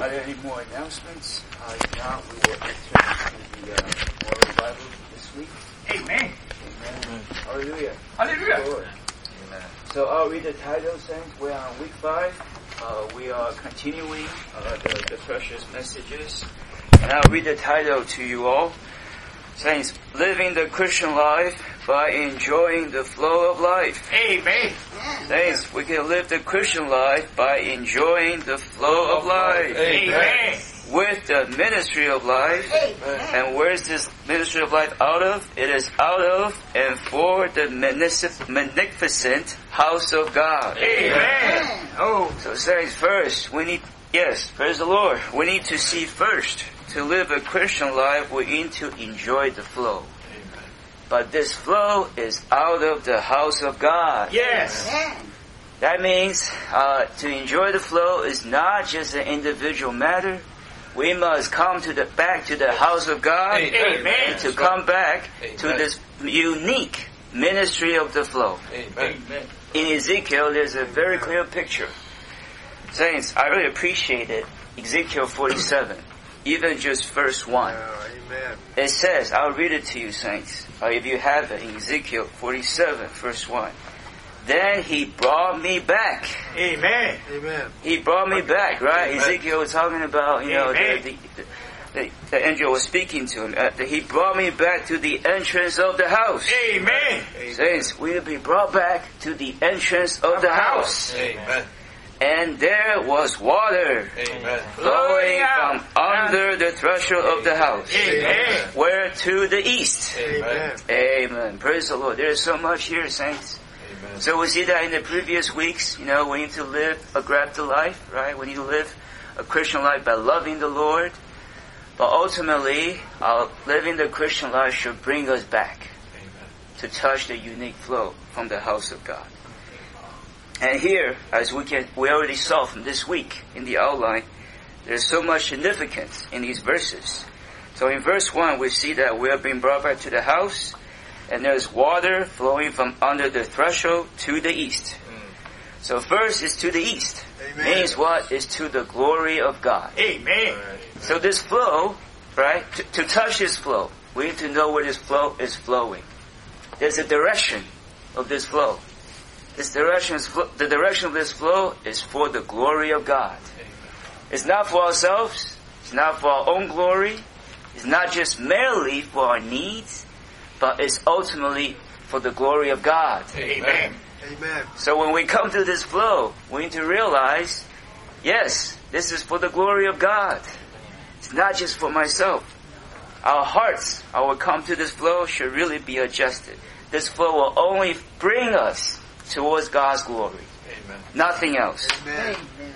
Are there any more announcements? If not, we will enter into the Moral Bible this week. Amen. Amen. Hallelujah. Hallelujah. Lord. Amen. So I'll read the title, Saints. We're on week 5. We are continuing the precious messages. And I'll read the title to you all. Saints, living the Christian life by enjoying the flow of life. Amen. Saints, we can live the Christian life by enjoying the flow of life. Amen. With the ministry of life. Amen. And where is this ministry of life out of? It is out of and for the magnificent house of God. Amen. Oh, So saints, first, we need, yes, praise the Lord, we need to see first, to live a Christian life, we need to enjoy the flow. Amen. But this flow is out of the house of God. Yes. Amen. That means to enjoy the flow is not just an individual matter. We must come back to the house of God. Amen. To come back to Amen. this unique ministry of the flow. Amen. In Ezekiel, there's a very clear picture. Saints, I really appreciate it. Ezekiel 47, even just verse 1. Amen. It says, I'll read it to you, saints, if you have it, in Ezekiel 47, verse 1. Then he brought me back. Amen. Amen. He brought me back, right? Amen. Ezekiel was talking about, Amen. the angel was speaking to him. He brought me back to the entrance of the house. Amen. Saints, we will be brought back to the entrance of the house. Amen. And there was water Amen. flowing from under the threshold of the house. Amen. Where to the east. Amen. Amen. Praise the Lord. There is so much here, saints. Amen. So we see that in the previous weeks, we need to live a grafted life, right? We need to live a Christian life by loving the Lord. But ultimately, living the Christian life should bring us back to touch the unique flow from the house of God. And here, as we already saw from this week in the outline, there's so much significance in these verses. So in verse 1, we see that we are being brought back to the house, and there's water flowing from under the threshold to the east. So first is to the east. Amen. Means what? Is to the glory of God. Amen. So this flow, right, to touch this flow, we need to know where this flow is flowing. There's a direction of this flow. The direction of this flow is for the glory of God. It's not for ourselves. It's not for our own glory. It's not just merely for our needs, but it's ultimately for the glory of God. Amen. Amen. So when we come to this flow, we need to realize, yes, this is for the glory of God. It's not just for myself. Our hearts, our come to this flow should really be adjusted. This flow will only bring us towards God's glory. Amen. Nothing else. Amen.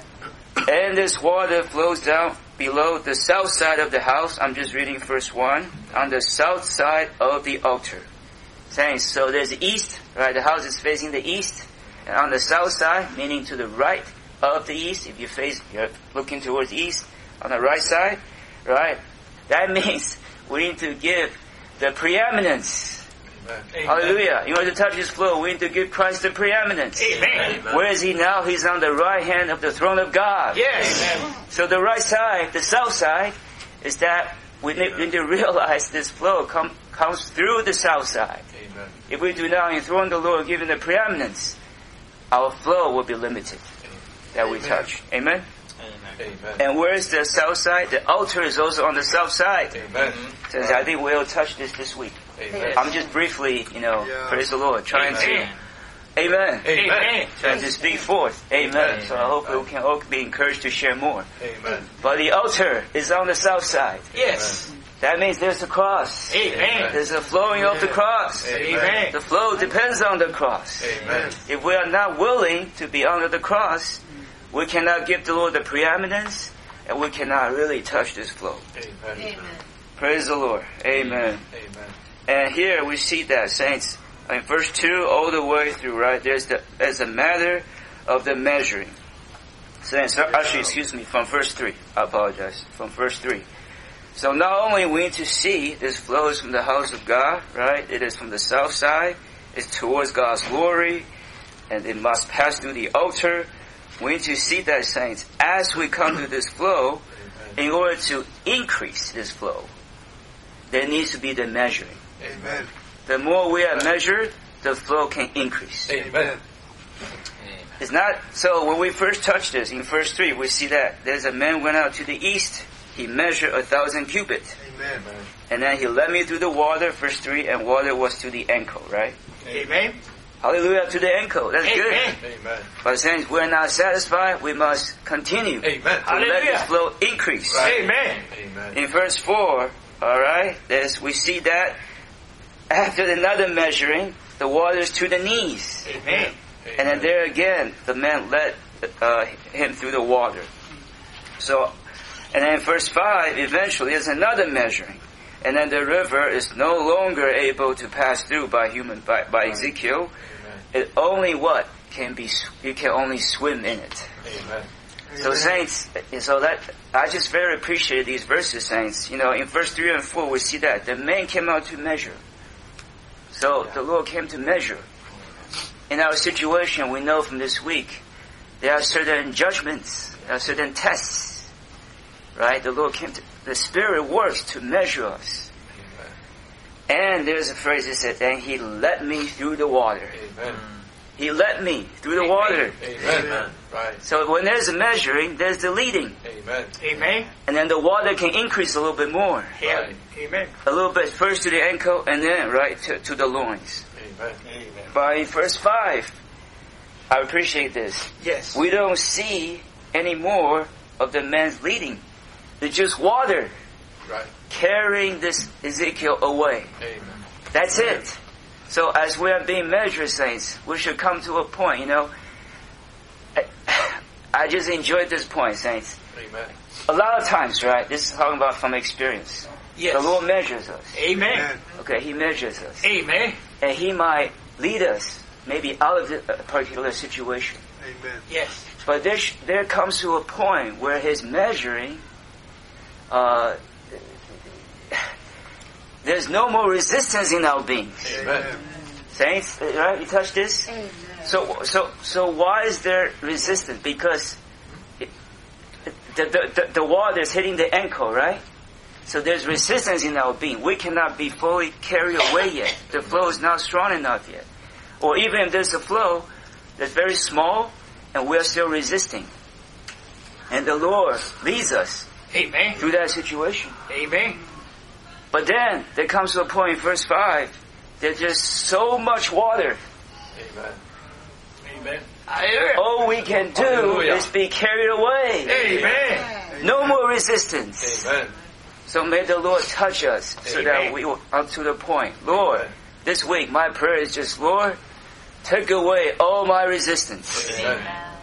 And this water flows down below the south side of the house. I'm just reading verse 1. On the south side of the altar. Saints, so there's the east, right? The house is facing the east. And on the south side, meaning to the right of the east, if you're looking towards the east, on the right side, right? That means we need to give the preeminence. Amen. Hallelujah. In order to touch His flow, we need to give Christ the preeminence. Amen. Where is He now? He's on the right hand of the throne of God. Yes. So the right side, the south side, is that we need to realize this flow comes through the south side. Amen. If we do not enthrone the Lord, given the preeminence, our flow will be limited that we Amen. touch. Amen? Amen. And where is the south side? The altar is also on the south side. Amen. So I think we'll touch this week. Amen. I'm just briefly, praise the Lord, trying Amen. to, amen. Amen. Trying to speak forth. Amen. So I hope we can all be encouraged to share more. Amen. But the altar is on the south side. Yes. That means there's a cross. Amen. There's a flowing of the cross. Amen. The flow depends on the cross. Amen. If we are not willing to be under the cross, we cannot give the Lord the preeminence, and we cannot really touch this flow. Amen. Praise the Lord. Amen. Amen. And here we see that, saints, in verse 2 all the way through, right, there's a matter of the measuring. Saints, actually, excuse me, from verse 3. I apologize. From verse 3. So not only we need to see this flows from the house of God, right? It is from the south side. It's towards God's glory. And it must pass through the altar. we need to see that, saints, as we come to this flow, in order to increase this flow, there needs to be the measuring. Amen. The more we are measured, the flow can increase. Amen. It's not, so when we first touched this, in verse 3, we see that there's a man went out to the east, he measured 1,000 cubits. Amen. And then he led me through the water, verse 3, and water was to the ankle, right? Amen. Hallelujah, to the ankle. That's good. Amen. Amen. But since we're not satisfied, we must continue Amen. to let Hallelujah. this flow increase. Right. Amen. Amen. In verse 4, alright, we see that after another measuring, the water's to the knees. Amen. And then there again, the man led him through the water. So, and then in verse 5, eventually there's another measuring. And then the river is no longer able to pass through by Ezekiel. It only what? You can only swim in it. Amen. So saints, so that, I just very appreciate these verses, saints. You know, in verse 3 and 4 we see that the man came out to measure. So the Lord came to measure. In our situation, we know from this week, there are certain judgments, there are certain tests, right? The Lord came to, the Spirit works to measure us. And there's a phrase that says, and He led me through the water. Amen. He led me through the water. Amen. Right. So when there's a measuring, there's the leading. Amen. Amen. And then the water can increase a little bit more. Right. Amen. A little bit first to the ankle and then right to the loins. Amen. By verse 5, I appreciate this. Yes. We don't see any more of the man's leading. It's just water Right. carrying this Ezekiel away. Amen. That's it. So as we are being measured, saints, we should come to a point, you know. I just enjoyed this point, saints. Amen. A lot of times, right, this is talking about from experience. Yes. The Lord measures us. Amen. Okay, He measures us. Amen. And He might lead us maybe out of a particular situation. Amen. Yes. But there comes to a point where His measuring, there's no more resistance in our beings. Amen. Saints, right? You touch this? Amen. So why is there resistance? Because the water is hitting the ankle, right? So there's resistance in our being. We cannot be fully carried away yet. The flow is not strong enough yet. Or even if there's a flow that's very small and we're still resisting. And the Lord leads us Amen. through that situation. Amen. But then there comes to a point in verse 5, there's just so much water. Amen. Amen. Hallelujah. All we can do Hallelujah. is be carried away. Amen. No more resistance. Amen. So may the Lord touch us so that Amen. we will up to the point. Lord, this week my prayer is just, Lord, take away all my resistance. Amen.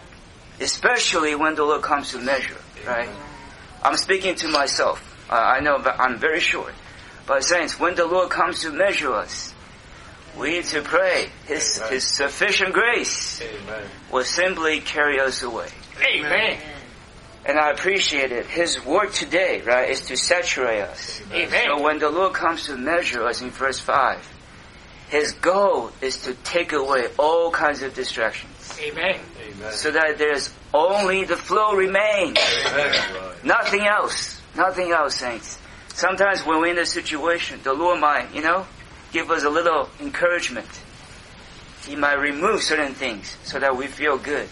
Especially when the Lord comes to measure, right? I'm speaking to myself. I know, but I'm very short. But saints, when the Lord comes to measure us, we need to pray. His sufficient grace Amen. will simply carry us away. Amen. And I appreciate it. His work today, right, is to saturate us. Amen. So when the Lord comes to measure us in verse 5, His goal is to take away all kinds of distractions. Amen. Amen. So that there's only the flow remains. Amen. Nothing else. Nothing else, saints. Sometimes when we're in a situation, the Lord might, give us a little encouragement. He might remove certain things so that we feel good.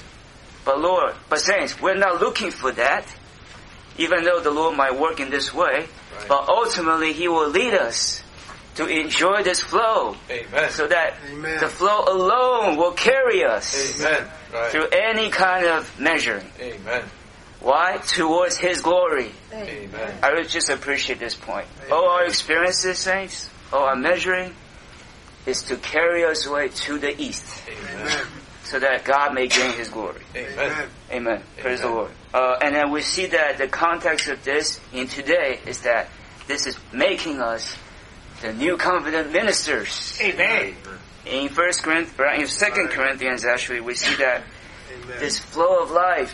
But saints, we're not looking for that. Even though the Lord might work in this way. Right. But ultimately He will lead us to enjoy this flow. Amen. So that Amen. the flow alone will carry us Amen. Right. through any kind of measuring. Amen. Why? Towards His glory. Amen. I would just appreciate this point. All our experiences, saints, all our measuring is to carry us away to the east. Amen. So that God may gain His glory. Amen. Amen. Praise the Lord. And then we see that the context of this in today is that this is making us the new covenant ministers. Amen. In 2 Corinthians, actually, we see that this flow of life,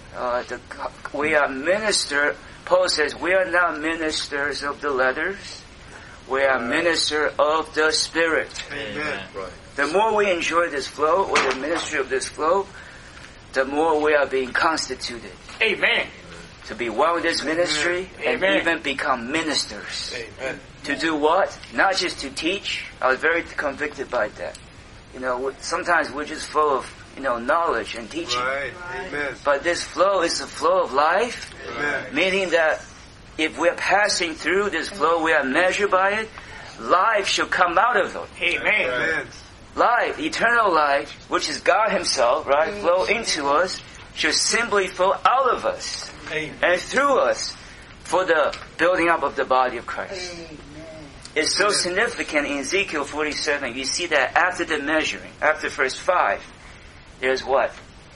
we are Paul says, we are not ministers of the letters, we are ministers of the Spirit. Amen. Right. The more we enjoy this flow, or the ministry of this flow, the more we are being constituted. Amen. To be one with this ministry and even become ministers. Amen. To do what? Not just to teach. I was very convicted by that. Sometimes we're just full of, knowledge and teaching. Right. Amen. But this flow is the flow of life. Amen. Meaning that if we're passing through this flow, we are measured by it. Life should come out of it. Amen. Amen. Life, eternal life, which is God Himself, right, flow into us, should simply flow out of us and through us for the building up of the body of Christ. Amen. It's so significant in Ezekiel 47. You see that after the measuring, after verse 5, there's what?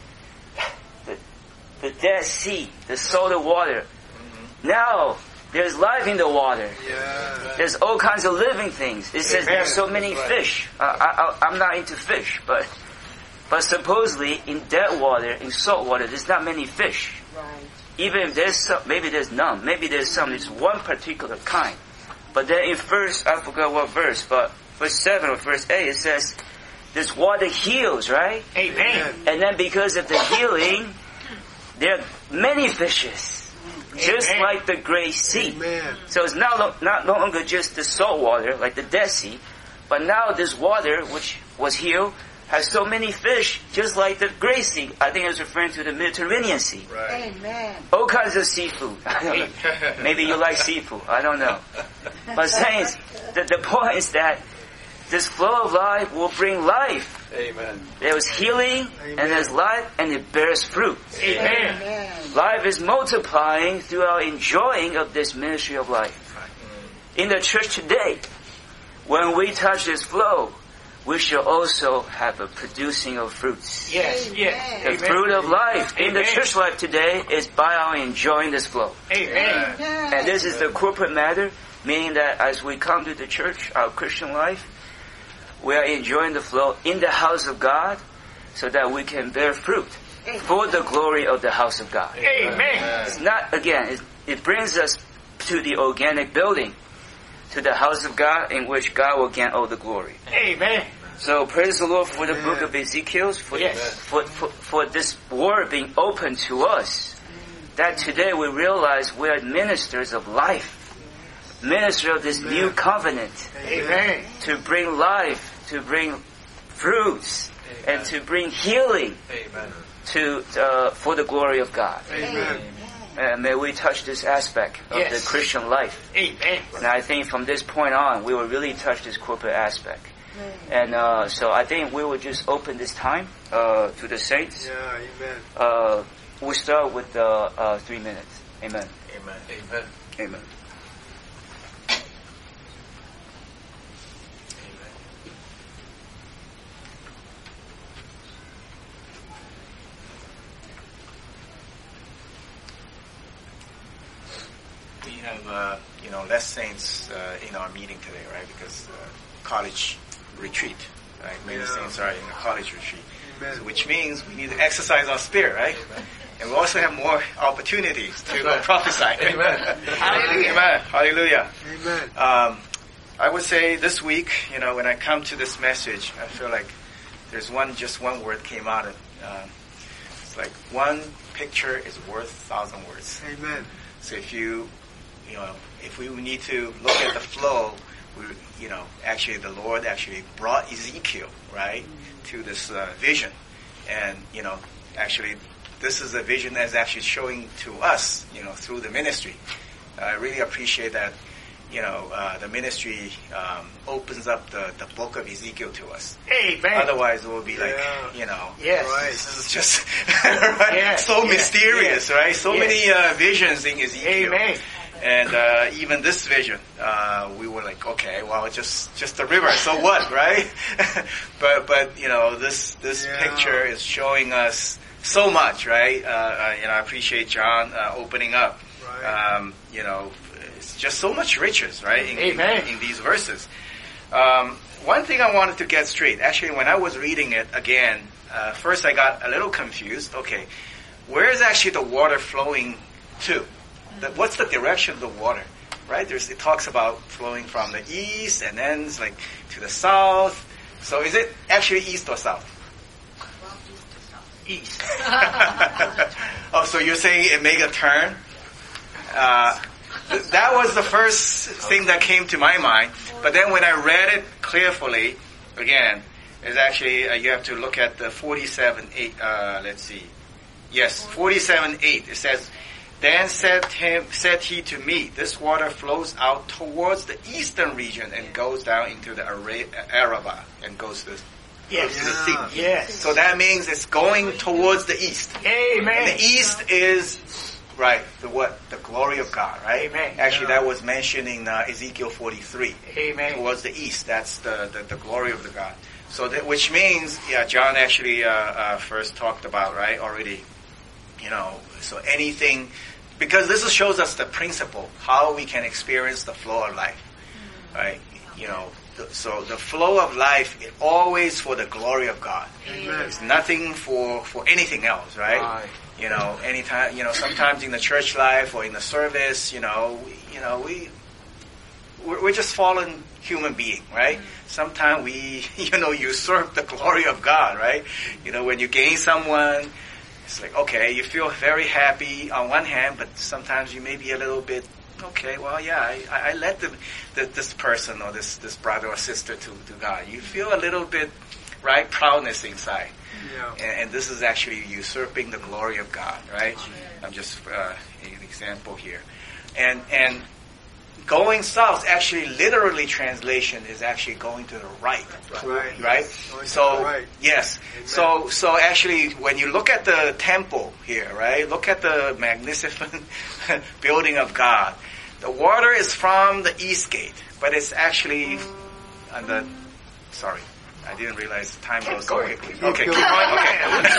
The Dead Sea, the salted water. Now, there's life in the water. Yeah. There's all kinds of living things. It says there's so many fish. I'm not into fish, but supposedly in dead water, in salt water, there's not many fish. Right. Even if there's some, maybe there's none. Maybe there's some. It's one particular kind. But then in I forgot what verse, but verse 7 or verse 8, it says, this water heals, right? Amen. And then because of the healing, there are many fishes. Just like the Great Sea. Amen. So it's not no longer just the salt water, like the Dead Sea, but now this water, which was healed, has so many fish, just like the Great Sea. I think it's referring to the Mediterranean Sea. Right. Amen. All kinds of seafood. Maybe you like seafood. I don't know. But saints, the point is that this flow of life will bring life. Amen. There's healing, and there's life, and it bears fruit. Amen. Amen. Life is multiplying through our enjoying of this ministry of life. In the church today, when we touch this flow, we shall also have a producing of fruits. Yes, yes. The Amen. fruit of life in the Amen. church life today is by our enjoying this flow. Amen. And this is the corporate matter, meaning that as we come to the church, our Christian life, we are enjoying the flow in the house of God so that we can bear fruit for the glory of the house of God. Amen. It's not, again, it brings us to the organic building, to the house of God in which God will gain all the glory. Amen. So praise the Lord for the book of Ezekiel, for this word being open to us. That today we realize we are ministers of life, ministers of this new covenant, Amen. to bring life, to bring fruits, and to bring healing Amen. for the glory of God. Amen. And may we touch this aspect of the Christian life. Amen. And I think from this point on, we will really touch this corporate aspect. And so I think we will just open this time to the saints. Yeah. Amen. We'll start with 3 minutes. Amen. Amen. Amen. Amen. We have, less saints in our meeting today, right? Because college retreat, right? Many saints are in a college retreat, Amen. so which means we need to exercise our spirit, right? And we also have more opportunities to go prophesy. Amen. Hallelujah. Amen. Hallelujah. Amen. I would say this week, when I come to this message, I feel like there's just one word came out of. It's like one picture is worth 1,000 words. Amen. So if we need to look at the flow, actually the Lord actually brought Ezekiel, right, to this vision. And, actually this is a vision that's actually showing to us, through the ministry. I really appreciate that, the ministry opens up the book of Ezekiel to us. Amen. Otherwise it will be like, Yes. Right. this is just right? So mysterious, right? So many visions in Ezekiel. Amen. And even this vision, we were like, okay, well, just the river, so what, right? but this picture is showing us so much, right? I appreciate John opening up. Right. It's just so much riches, right? In these verses. One thing I wanted to get straight, actually, when I was reading it again, first I got a little confused. Okay, where is actually the water flowing to? What's the direction of the water? Right? It talks about flowing from the east and then it's like to the south. So is it actually east or south? East. Oh, so you're saying it make a turn? That was the first thing that came to my mind. But then when I read it carefully, again, it's actually, you have to look at the 47:8, let's see. Yes, 47:8. It says, then said he to me, this water flows out towards the eastern region and goes down into the Arabah and goes to the sea. Yes. So that means it's going towards the east. Amen. And the east is, right, the glory of God, right? Amen. Actually, that was mentioned in Ezekiel 43. Amen. Towards the east, that's the glory of the God. So that, which means, John actually first talked about, right, already, so anything, because this shows us the principle, how we can experience the flow of life, right? So the flow of life is always for the glory of God. Amen. It's nothing for anything else, right? Anytime, sometimes in the church life or in the service, we're just fallen human being, right? Sometimes we, usurp the glory of God, right? When you gain someone, it's like, okay, you feel very happy on one hand, but sometimes you may be a little bit, okay, well, I led this person or this brother or sister to God. You feel a little bit, right, proudness inside. Yeah. And this is actually usurping the glory of God, right? I'm just an example here. And going south, actually, literally translation is actually going to the right. Right? So, right. yes. So actually, when you look at the temple here, right? Look at the magnificent building of God. The water is from the east gate, but it's actually on the, sorry. I didn't realize the time goes so quickly. Okay, keep going. Okay.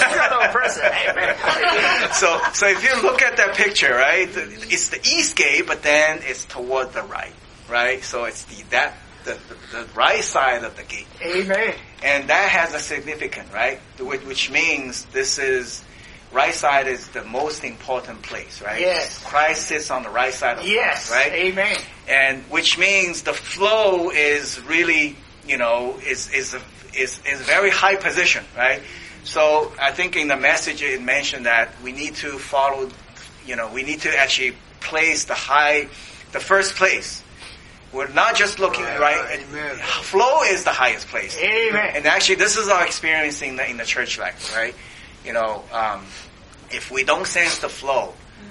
So if you look at that picture, right, it's the east gate, but then it's toward the right? So it's the right side of the gate. Amen. And that has a significance, right? Which means this is, right side is the most important place, right? Yes. Christ sits on the right side of the Yes. right? Amen. And which means the flow is really, is very high position, right? So I think in the message it mentioned that we need to follow, we need to actually place the first place. We're not just looking, right? Amen. Flow is the highest place. Amen. And actually this is our experience in the church life, right? If we don't sense the flow,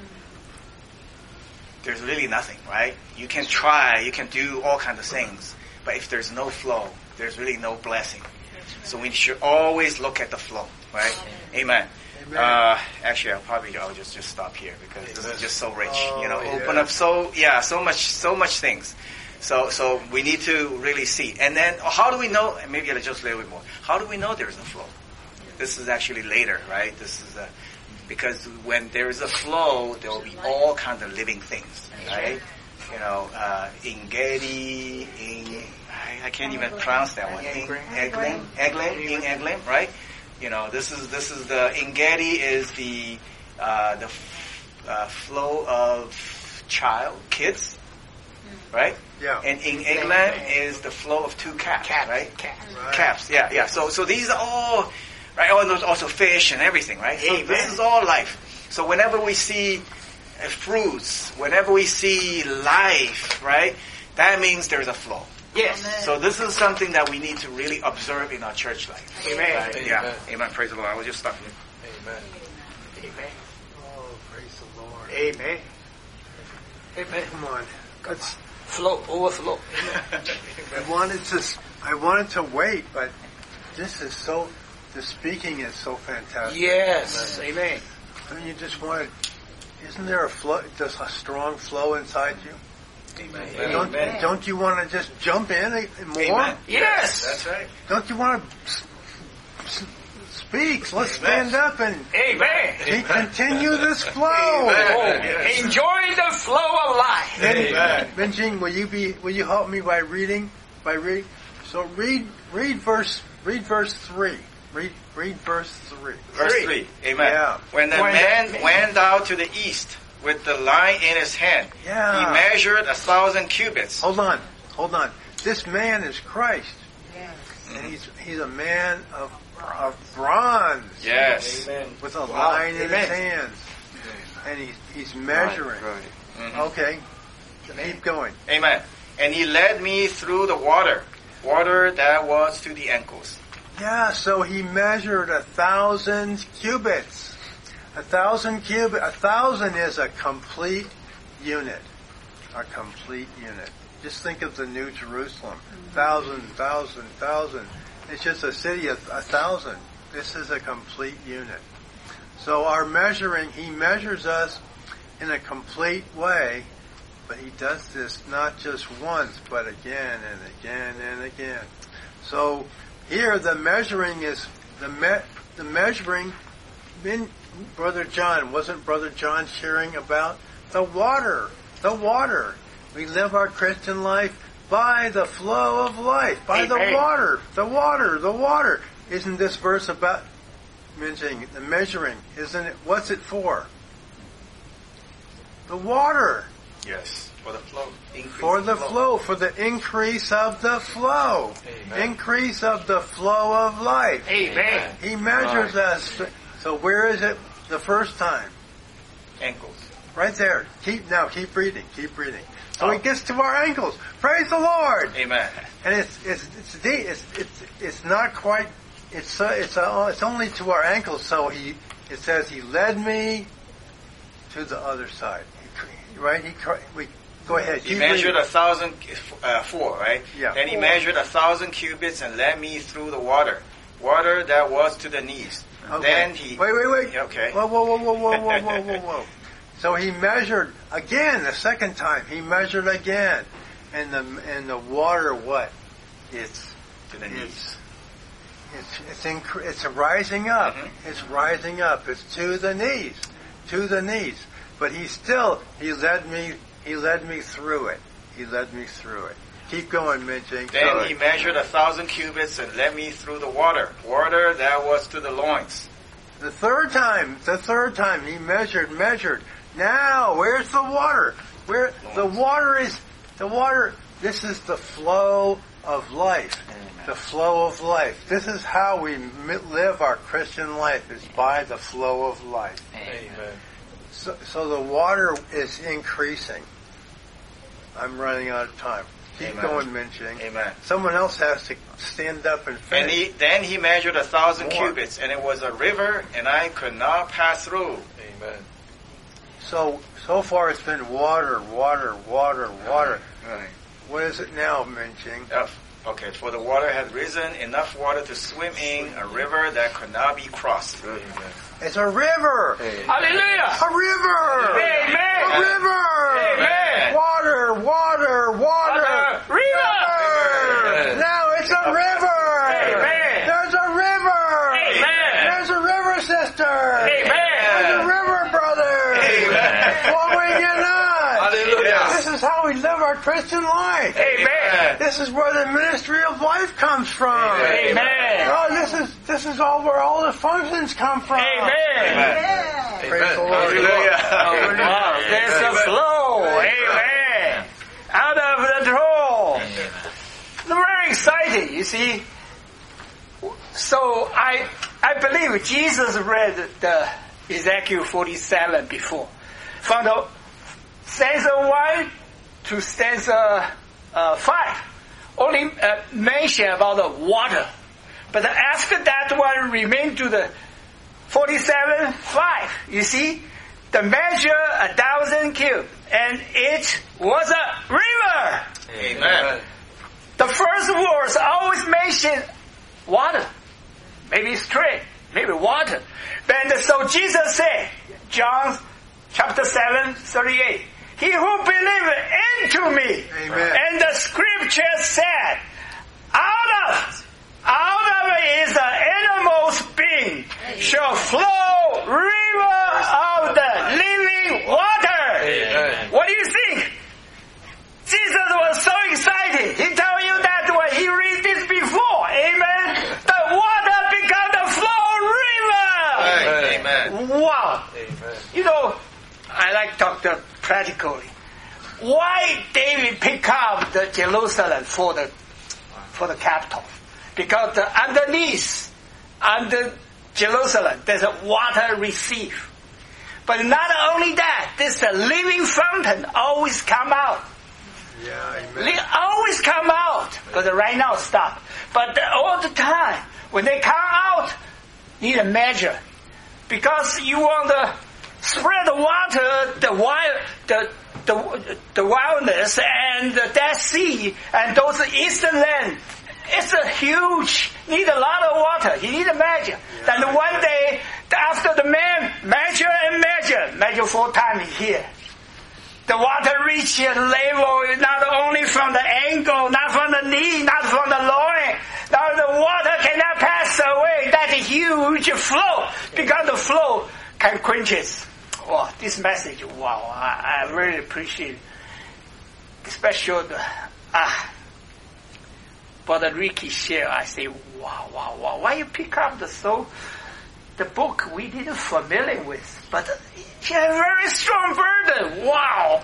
there's really nothing, right? You can try, you can do all kinds of things, but if there's no flow, there's really no blessing. So we should always look at the flow, right? Amen. Actually, I'll just stop here because this is just so rich. Open up so much things. So we need to really see. And then how do we know? Maybe just a little bit more. How do we know there is a flow? This is actually later, right? This is because when there is a flow, there will be all kinds of living things, right? Engedi, I can't even pronounce that one. England, right? This is the Engedi is the flow of kids, right? Yeah. And in England is the flow of two calves, right? Calves, yeah. So these are all, right? Oh, and there's also fish and everything, right? So this is all life. So whenever we see fruits, whenever we see life, right? That means there's a flow. Yes. So this is something that we need to really observe in our church life. Amen. Right? Yeah. Amen. Praise the Lord. I will just stop here. Amen. Amen. Oh, praise the Lord. Amen. Amen. Come on. Let's, Flow, overflow. I wanted to wait, but the speaking is so fantastic. Yes. Amen. I mean, isn't there a strong flow inside you? Amen. Don't you want to just jump in more? Amen. Yes. That's right. Don't you want to speak? Let's stand up and Amen. continue this flow. Amen. Enjoy the flow of life. Benjing, will you help me by reading? So read verse 3. Read verse 3. Verse 3. Amen. Yeah. When the man went out to the east with the line in his hand, he measured 1,000 cubits. Hold on. This man is Christ. And he's a man of of bronze. Yes. Amen. With a line in his Amen. hands. And he's measuring. Mhm. Okay. Keep going. Amen. And he led me through the water that was to the ankles. Yeah, so he measured 1,000 cubits. 1,000 cubits. 1,000 is a complete unit. A complete unit. Just think of the New Jerusalem. 1,000, 1,000, 1,000. It's just a city of 1,000. This is a complete unit. So our measuring, he measures us in a complete way, but he does this not just once, but again and again and again. So here the measuring is, the measuring, Brother John, wasn't Brother John sharing about the water? The water. We live our Christian life by the flow of life, by the water, the water, the water. Isn't this verse about mentioning the measuring? Isn't it? What's it for? The water. Yes. For the flow. For the flow, for the increase of the flow. Amen. Increase of the flow of life. Amen. He measures us. So where is it the first time? Ankles. Right there. Keep reading. Keep reading. So it gets to our ankles. Praise the Lord. Amen. And it's not quite. It's only to our ankles. So it says he led me to the other side. Right? Go ahead. He measured 1,004, right? Yeah. Then he measured 1,000 cubits and led me through the water that was to the knees. Okay. Then he wait. Okay. Whoa. So he measured again the second time. He measured again, and the water what? It's to the knees. It's rising up. Mm-hmm. It's rising up. It's to the knees. To the knees. But he led me through it. He led me through it. Keep going, Minjing. Then he measured 1,000 cubits and led me through the water that was to the loins. The third time he measured. Now, where's the water? Where the water is, this is the flow of life. Amen. The flow of life. This is how we live our Christian life, is by the flow of life. Amen. So the water is increasing. I'm running out of time. Keep going, Minjing. Amen. Someone else has to stand up and finish. Then he measured 1,000 More. cubits, and it was a river, and I could not pass through. Amen. So far it's been water. Right. What is it now, Minjing? Okay, for the water had risen, enough water to swim in, a river that could not be crossed. Amen. It's a river. Hallelujah. A river. Amen. A river. Amen. Water. River. Now it's a river. Amen. There's a river. Amen. There's a river, sister. Amen. There's a river, brother. Amen. Flowing in us. Hallelujah. This is how we live our Christian life. Amen. This is where the ministry of life comes from. Amen. Oh, this is all where all the functions come from. Amen. Praise the Lord. Hallelujah. Wow, there's a flow. Amen. Out of the throne. Very exciting, you see. So I believe Jesus read the Ezekiel 47 before. From the stanza 1 to stanza 5. Only mention about the water. But after that one remained to the 47:5. You see, the measure 1,000 cubits, and it was a river. Amen. The first words always mention water, maybe stream, maybe water. But so Jesus said, John chapter 7:38, he who believes into me, Amen. and the scripture said, out of it is the innermost being shall flow river of the living water. Amen. What do you think? Jesus was so excited. He told you that when he read this before. Amen. The water become the flow river. Amen. Wow. Amen. You know, I like to talk practically. Why David pick up the Jerusalem for the capital? Because underneath under Jerusalem, there's a water receive. But not only that, this living fountain always come out. Yeah, amen. Always come out. But right now stop. But all the time, when they come out, need a measure. Because you want to spread the water, the wildness and the Dead Sea and those eastern land. It's a huge, need a lot of water. You need a measure. Then one day, after the man measure 4 times here. The water reach a level not only from the ankle, not from the knee, not from the loin. Now the water cannot pass away. That huge flow, because the flow can quench it. Oh, this message, wow, I really appreciate it. Especially Brother Ricky share, I say, wow. Why you pick up the book we didn't familiar with, but he had a very strong burden. Wow,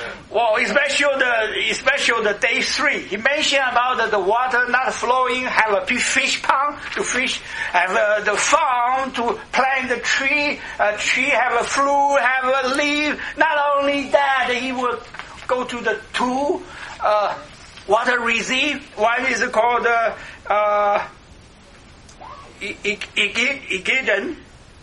especially the day 3. He mentioned about the water not flowing, have a big fish pond to fish, have the farm to plant the tree. A tree have a fruit, have a leaf. Not only that, he would go to the 2 water receive. One is called Igeden.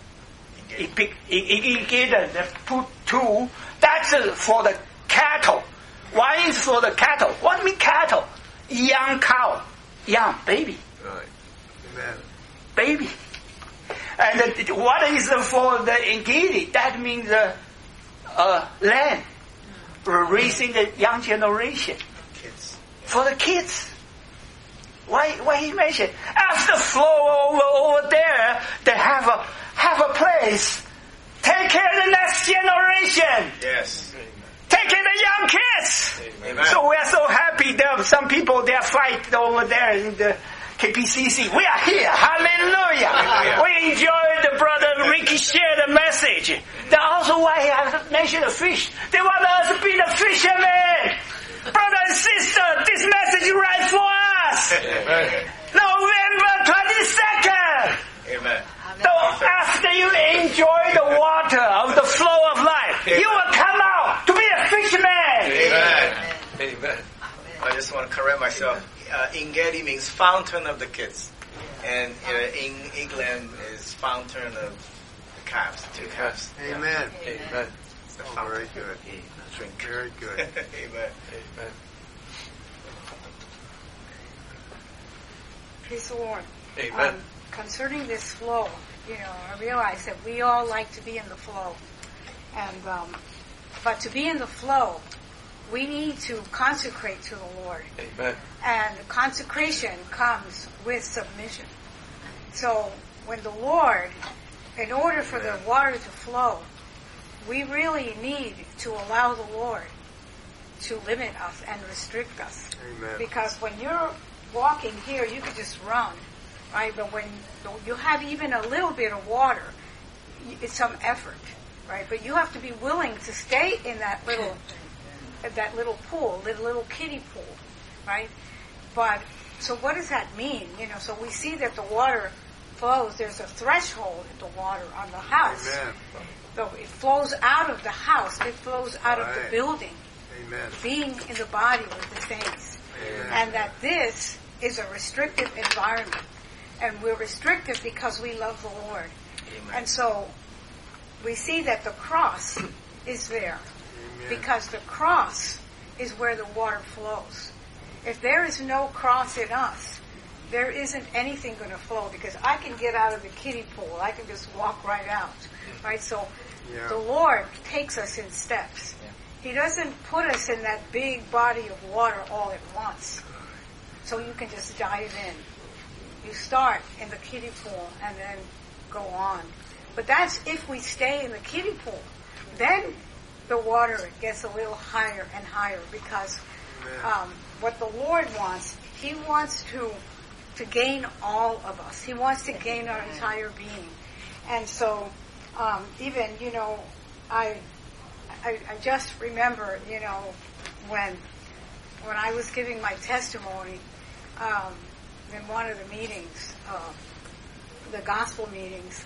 The 2. That's for the cattle. One is for the cattle. What mean cattle? Young cow. Young baby. Right. Amen. Baby. And what is for the Igedi? That means land. Raising the young generation. Kids. For the kids. Why he mentioned? After flow over there, they have a place. Take care of the next generation. Yes. Take care of the young kids. Amen. So we are so happy that some people, they are fighting over there in the KPCC. We are here. Hallelujah. We enjoyed the brother Ricky share the message. That's also why I mentioned the fish. They want us to be the fishermen. Brother and sister, this message is right for us. Amen. November 22nd. Amen. So after you enjoy the water of the flow of life, you will come out to be a fisherman. Amen. Amen. I just want to correct myself. Engedi means fountain of the kids. And in England is fountain of the calves, 2 calves. Amen. Amen. It's the fountain. Very good. Drink. Very good. Amen. Amen. Praise the Lord. Amen. Concerning this flow, I realize that we all like to be in the flow. And but to be in the flow, we need to consecrate to the Lord. Amen. And consecration comes with submission. So when the Lord, in order for the water to flow, we really need to allow the Lord to limit us and restrict us. Amen. Because when you're walking here, you could just run, right? But when you have even a little bit of water, it's some effort, right? But you have to be willing to stay in that little pool, little kiddie pool, right? But so what does that mean? So we see that the water flows. There's a threshold in the water on the house. Amen. So it flows out of the house. It flows out of the building. Amen. Being in the body with the saints. Amen. And that this is a restricted environment. And we're restricted because we love the Lord. Amen. And so we see that the cross is there. Amen. Because the cross is where the water flows. If there is no cross in us, there isn't anything going to flow, because I can get out of the kiddie pool. I can just walk right out. Right? So the Lord takes us in steps. He doesn't put us in that big body of water all at once. So you can just dive in. You start in the kiddie pool and then go on. But that's if we stay in the kiddie pool. Then the water gets a little higher and higher, because what the Lord wants, He wants to gain all of us. He wants to gain our entire being. And so even, I just remember, when I was giving my testimony in one of the meetings, the gospel meetings,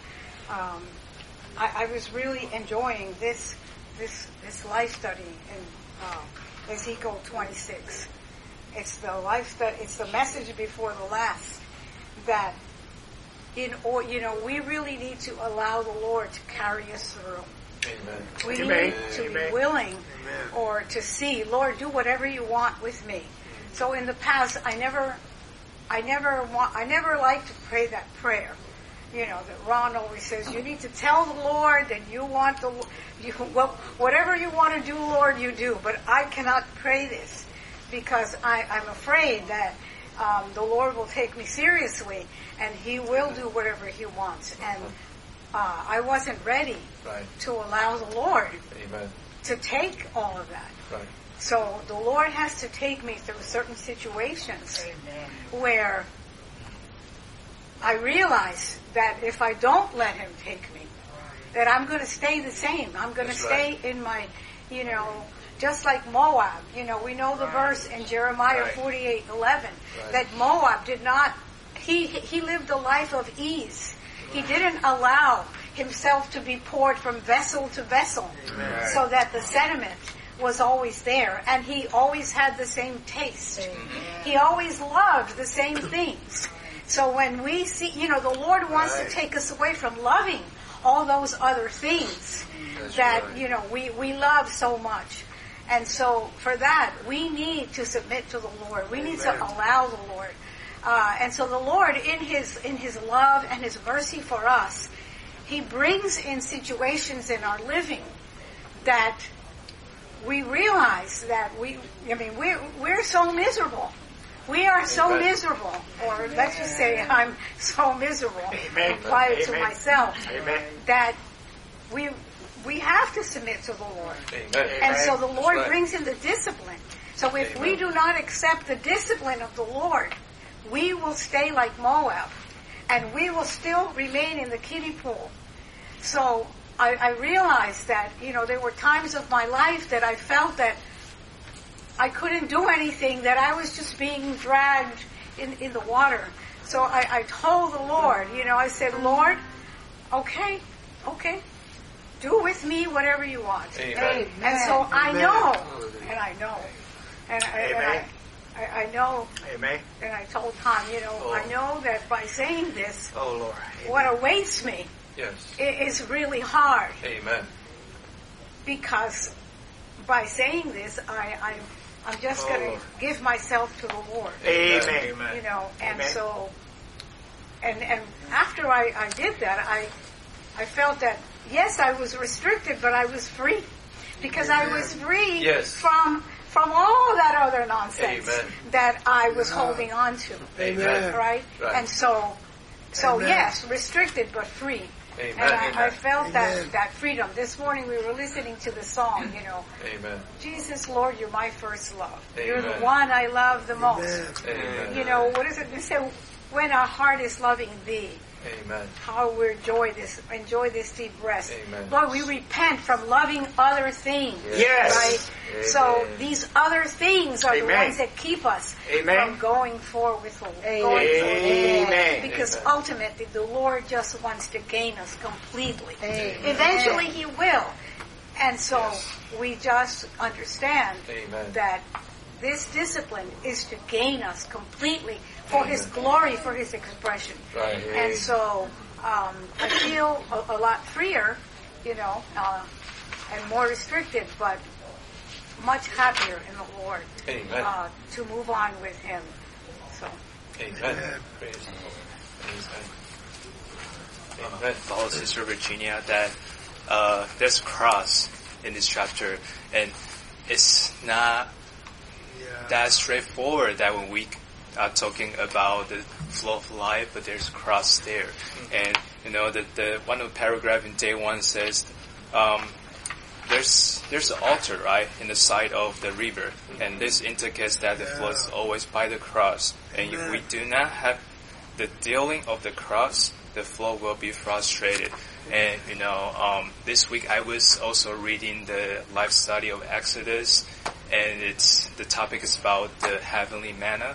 I was really enjoying this life study in Ezekiel 26. It's the life study. It's the message before the last that we really need to allow the Lord to carry us through. Amen. We Amen. need to Amen. be willing Amen. or to see, Lord, do whatever you want with me. So in the past, I never liked to pray that prayer. You know, that Ron always says, you need to tell the Lord that you want whatever you want to do, Lord, you do. But I cannot pray this because I'm afraid that the Lord will take me seriously and He will do whatever He wants. And I wasn't ready to allow the Lord to take all of that. Right. So the Lord has to take me through certain situations where I realize that if I don't let Him take me, that I'm going to stay the same. I'm going to stay in my, just like Moab. We know the verse in Jeremiah 48:11 that Moab did not, he lived a life of ease. He didn't allow himself to be poured from vessel to vessel so that the sediment was always there, and he always had the same taste. He always loved the same things. So when we see, the Lord wants to take us away from loving all those other things that, we love so much. And so for that, we need to submit to the Lord. We need to allow the Lord. And so the Lord, in His love and His mercy for us, He brings in situations in our living that we realize that we're so miserable. We are so miserable, or let's just say I'm so miserable, apply it to myself, that we have to submit to the Lord. And so the Lord brings in the discipline. So if we do not accept the discipline of the Lord, we will stay like Moab, and we will still remain in the kiddie pool. So I realized that, there were times of my life that I felt that I couldn't do anything, that I was just being dragged in the water. So I told the Lord, I said, Lord, okay, do with me whatever you want. Amen. And so I know, and I know. And I know, Amen. and I told Tom, I know that by saying this, Oh, Lord. what awaits me is really hard. Amen. Because by saying this, I'm just going to give myself to the Lord. Amen. And Amen. so, and after I did that, I felt that, yes, I was restricted, but I was free. Because I was free from all that other nonsense that I was holding on to. Amen. Right? And so yes, restricted but free. Amen. And I felt that freedom. This morning we were listening to the song, Amen. Jesus, Lord, you're my first love. Amen. You're the one I love the most. Amen. What is it? They say, when our heart is loving Thee, Amen. how we enjoy this deep rest. Amen. Lord, we repent from loving other things. Yes. Right? Amen. So these other things are the Amen. ones that keep us Amen. from going forward with the Lord. Amen. Because Amen. ultimately the Lord just wants to gain us completely. Amen. Eventually He will. And so we just understand that this discipline is to gain us completely for His glory, for His expression. Right. And so I feel a lot freer, and more restricted, but much happier in the Lord. Amen. To move on with Him. So. Amen. Praise the Lord. Amen. Follow Sister Virginia that there's a cross in this chapter, and it's not that straightforward that when we are talking about the flow of life, but there's a cross there. And the one of the paragraph in day 1 says there's an altar right in the side of the river, and this indicates that the flow is always by the cross. And if we do not have the dealing of the cross, the flow will be frustrated. And this week I was also reading the life study of Exodus, and the topic is about the heavenly manna.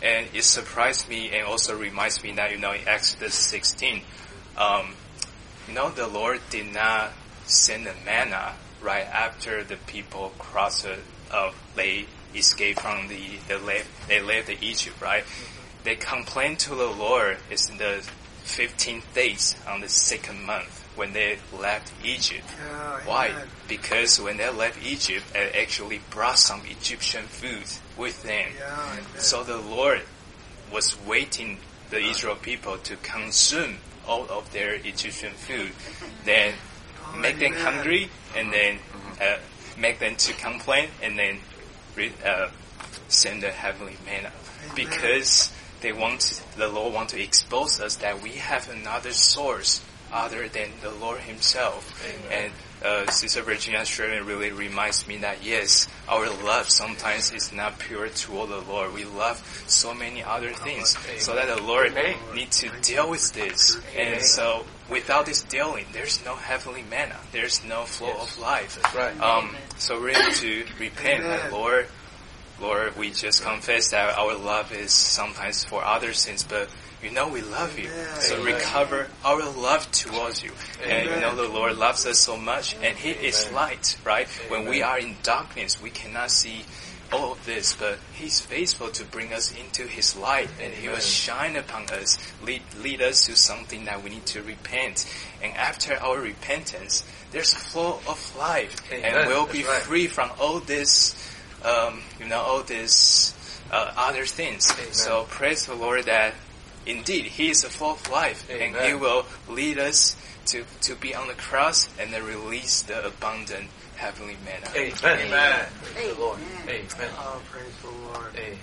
And it surprised me and also reminds me that, in Exodus 16, the Lord did not send the manna right after the people they escaped from they left Egypt, right? They complained to the Lord. It's in the 15th days on the 2nd month when they left Egypt. Why? Because when they left Egypt, it actually brought some Egyptian food with them. So the Lord was waiting the Israel people to consume all of their Egyptian food, then make them hungry, and then make them to complain, and then send the heavenly manna. Because the Lord wants to expose us that we have another source other than the Lord Himself. Amen. And Sister Virginia Sherman really reminds me that yes, our love sometimes is not pure toward the Lord. We love so many other things, so that the Lord needs to deal with this. And so without this dealing, there's no heavenly manna. There's no flow of life. That's right. So really to repent, that Lord, we just confess that our love is sometimes for other sins, but we love you. So recover our love towards you. And the Lord loves us so much, and He is light, right? When we are in darkness, we cannot see all of this, but He's faithful to bring us into His light, and He will shine upon us, lead us to something that we need to repent. And after our repentance, there's a flow of life, and we'll be free from all this, all these other things. So praise the Lord that indeed He is the flow of life, and He will lead us to be on the cross and then release the abundant heavenly manna. Amen. Amen. Praise the Lord. Amen. Oh, praise the Lord. Amen.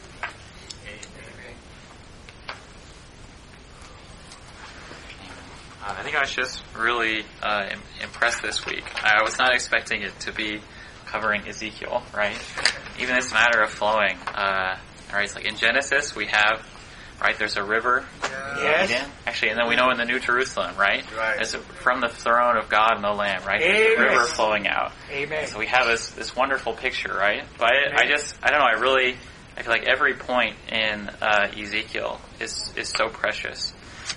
I think I was just really impressed this week. I was not expecting it to be covering Ezekiel, right? Even this matter of flowing, right? It's like in Genesis we have, right? There's a river. Yes. Actually, and then we know in the New Jerusalem, right? It's from the throne of God and the Lamb, right? There's a river flowing out. Amen. So we have this wonderful picture, right? But I don't know. I feel like every point in Ezekiel is so precious.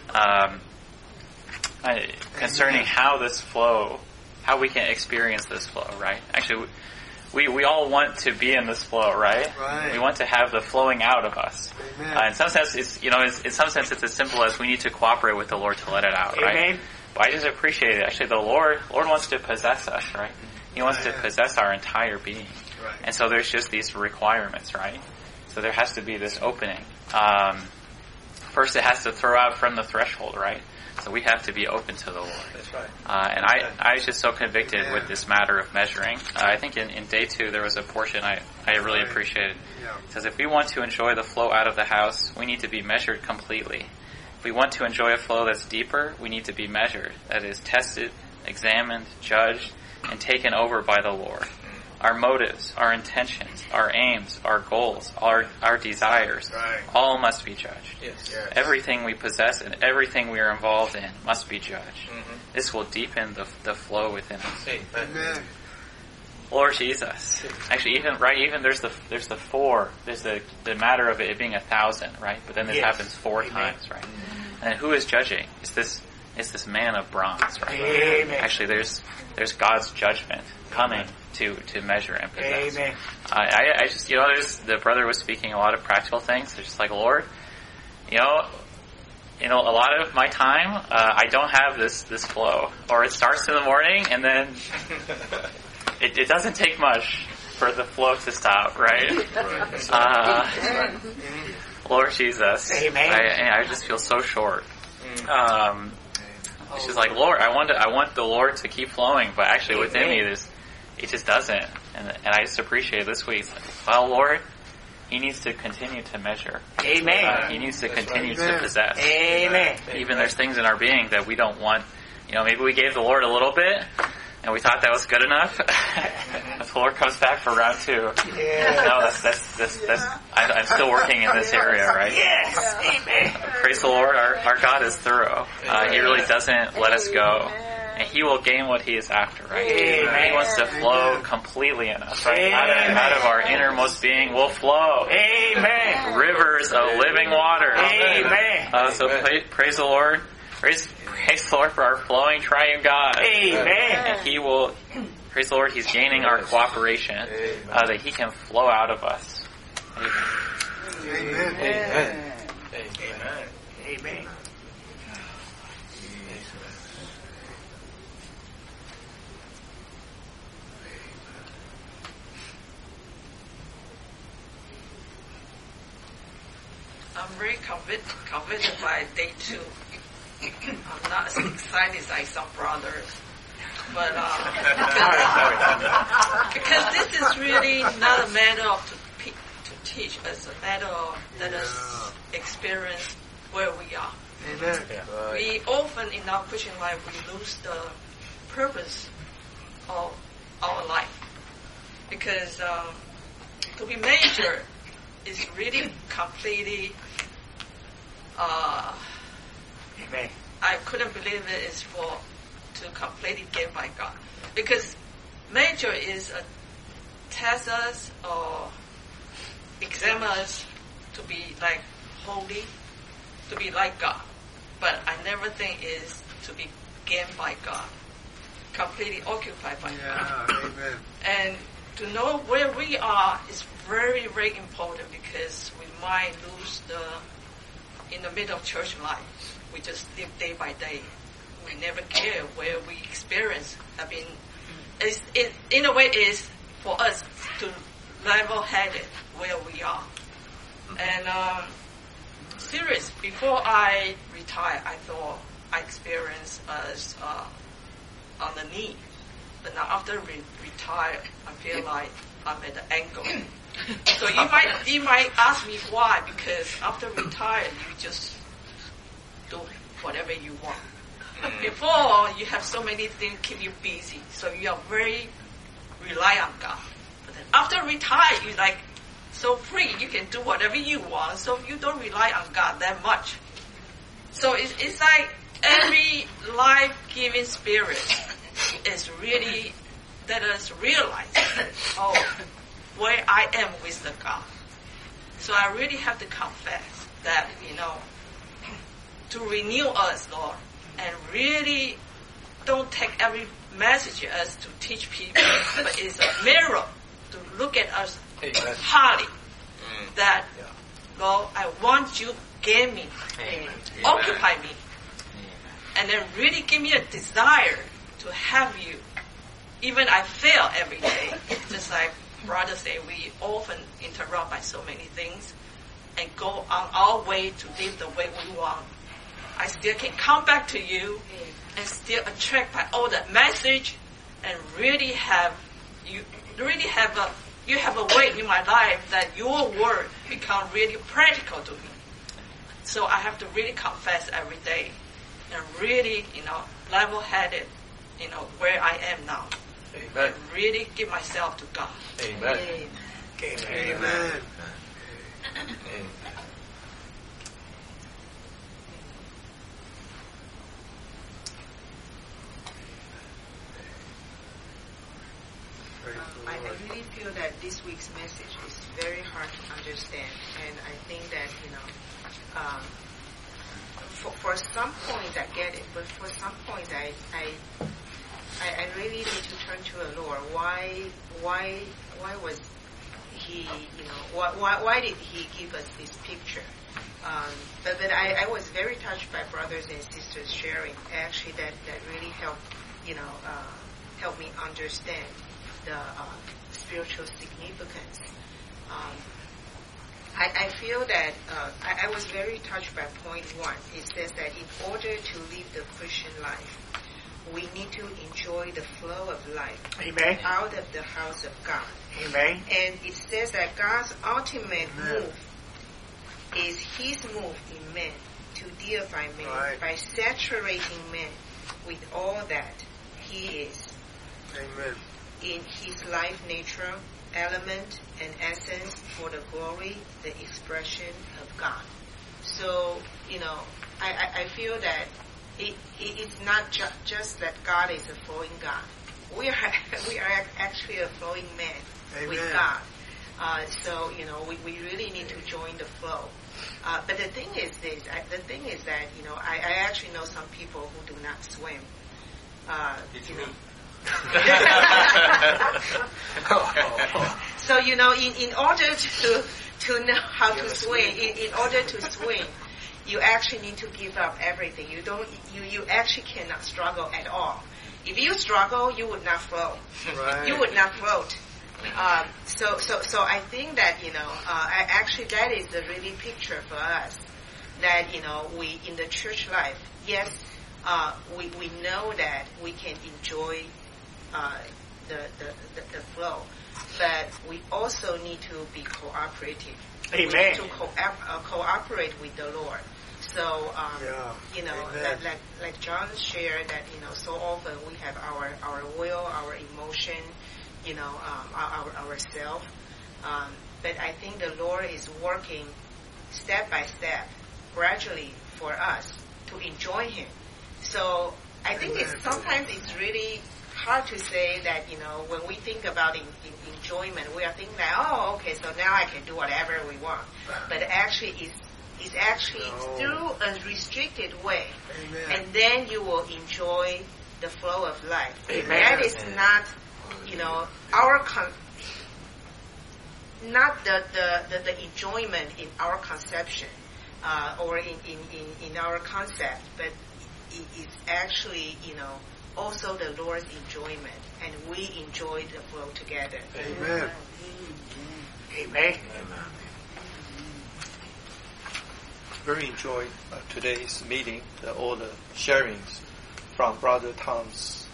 Concerning how this flow, how we can experience this flow, right? Actually, we all want to be in this flow, right? We want to have the flowing out of us. In some sense, it's as simple as we need to cooperate with the Lord to let it out, right? But I just appreciate it. Actually, the Lord wants to possess us, right? He wants to possess our entire being. And so there's just these requirements, right? So there has to be this opening. First, it has to throw out from the threshold, right? So we have to be open to the Lord. That's right. And I was just so convicted with this matter of measuring. I think in day 2 there was a portion I really appreciated. It says if we want to enjoy the flow out of the house, we need to be measured completely. If we want to enjoy a flow that's deeper, we need to be measured. That is, tested, examined, judged, and taken over by the Lord. Our motives, our intentions, our aims, our goals, our desires, all must be judged. Yes. Everything we possess and everything we are involved in must be judged. This will deepen the flow within us. Amen. Lord Jesus. Actually, even there's the 4. There's the matter of it being 1,000, right? But then this happens 4 times, right? And who is judging? It's this man of bronze, right? Amen. Actually, there's God's judgment coming to measure and possess. Amen. I just, the brother was speaking a lot of practical things. They're just like, Lord, a lot of my time, I don't have this flow. Or it starts in the morning and then it doesn't take much for the flow to stop, right? Lord Jesus. Amen. I just feel so short. It's just like, Lord, I want the Lord to keep flowing, but actually within me, it just doesn't. And I just appreciate this week. Well, Lord, He needs to continue to measure. Amen. He needs to continue to possess. Amen. Even there's things in our being that we don't want. Maybe we gave the Lord a little bit, and we thought that was good enough. If the Lord comes back for round 2, no, I'm still working in this area, right? Yes. Amen. Praise the Lord, our God is thorough. He really doesn't let us go And He will gain what He is after, right? Amen. He wants to flow completely in us, right? Out of our innermost being will flow. Amen. Rivers of living water. Amen. So praise the Lord. Praise the Lord for our flowing triune God. Amen. And He will, praise the Lord, He's gaining our cooperation that He can flow out of us. Amen. Amen. Amen. Amen. I'm very convinced by day 2. I'm not as excited as some brothers. But because this is really not a matter of to teach, it's a matter of let us experience where we are. Amen. We often in our Christian life we lose the purpose of our life because to be major is really completely. Amen. I couldn't believe it is to completely given by God, because major is a test us or examine us to be like holy, to be like God. But I never think is to be gained by God, completely occupied by God. Amen. And to know where we are is very, very important because we might lose in the middle of church life. We just live day by day. We never care where we experience. I mean, it in a way is for us to level-headed where we are. And serious, before I retire, I thought I experienced as on the knee. But now after retire, I feel like I'm at the ankle. So you might ask me why, because after retire, you just do whatever you want. Before, you have so many things keep you busy, so you are very rely on God. But then after retire, you're like so free, you can do whatever you want, so you don't rely on God that much. So it's like every life-giving spirit is really let us realize, where I am with the God. So I really have to confess that, to renew us, Lord, and really don't take every message as to teach people, but it's a mirror to look at us highly. That, Lord, I want you to gain me, occupy me, and then really give me a desire to have you. Even I fail every day, just like brothers say, we often interrupt by so many things and go on our way to live the way we want. I still can come back to you and still attract by all that message and really have a way in my life that your word become really practical to me. So I have to really confess every day and really, level-headed, where I am now. Amen. And really give myself to God. Amen. Amen. Amen. I really feel that this week's message is very hard to understand, and I think that for some points I get it, but for some points I really need to turn to the Lord. Why was He, why did He give us this picture? But I was very touched by brothers and sisters sharing. Actually, that really helped, help me understand the spiritual significance. I feel that I was very touched by point 1. It says that in order to live the Christian life, we need to enjoy the flow of life. Amen. Out of the house of God. Amen. And it says that God's ultimate move is His move in man to deify man by saturating man with all that He is. Amen. In His life nature, element, and essence for the glory, the expression of God. So, I feel that it's not just that God is a flowing God. We are actually a flowing man with God. So we really need to join the flow. But the thing is that I actually know some people who do not swim. So in order to know how to swim, in order to swim, you actually need to give up everything. You actually cannot struggle at all. If you struggle, you would not flow. Right. You would not float. So I think that actually that is the really picture for us. That we in the church life, yes, we know that we can enjoy the flow, but we also need to be cooperative. Amen. We need to cooperate with the Lord. So like John shared that so often we have our will, our emotion, ourself. But I think the Lord is working step by step, gradually for us to enjoy Him. So I think sometimes it's really hard to say that, when we think about enjoyment, we are thinking that, okay, so now I can do whatever we want. But actually it's actually through a restricted way. Amen. And then you will enjoy the flow of life. Amen. That is not, not the enjoyment in our conception, or in our concept, but it's actually, also the Lord's enjoyment, and we enjoy the flow together. Amen. Amen. Very enjoyed today's meeting, all the sharings from Brother Tom's,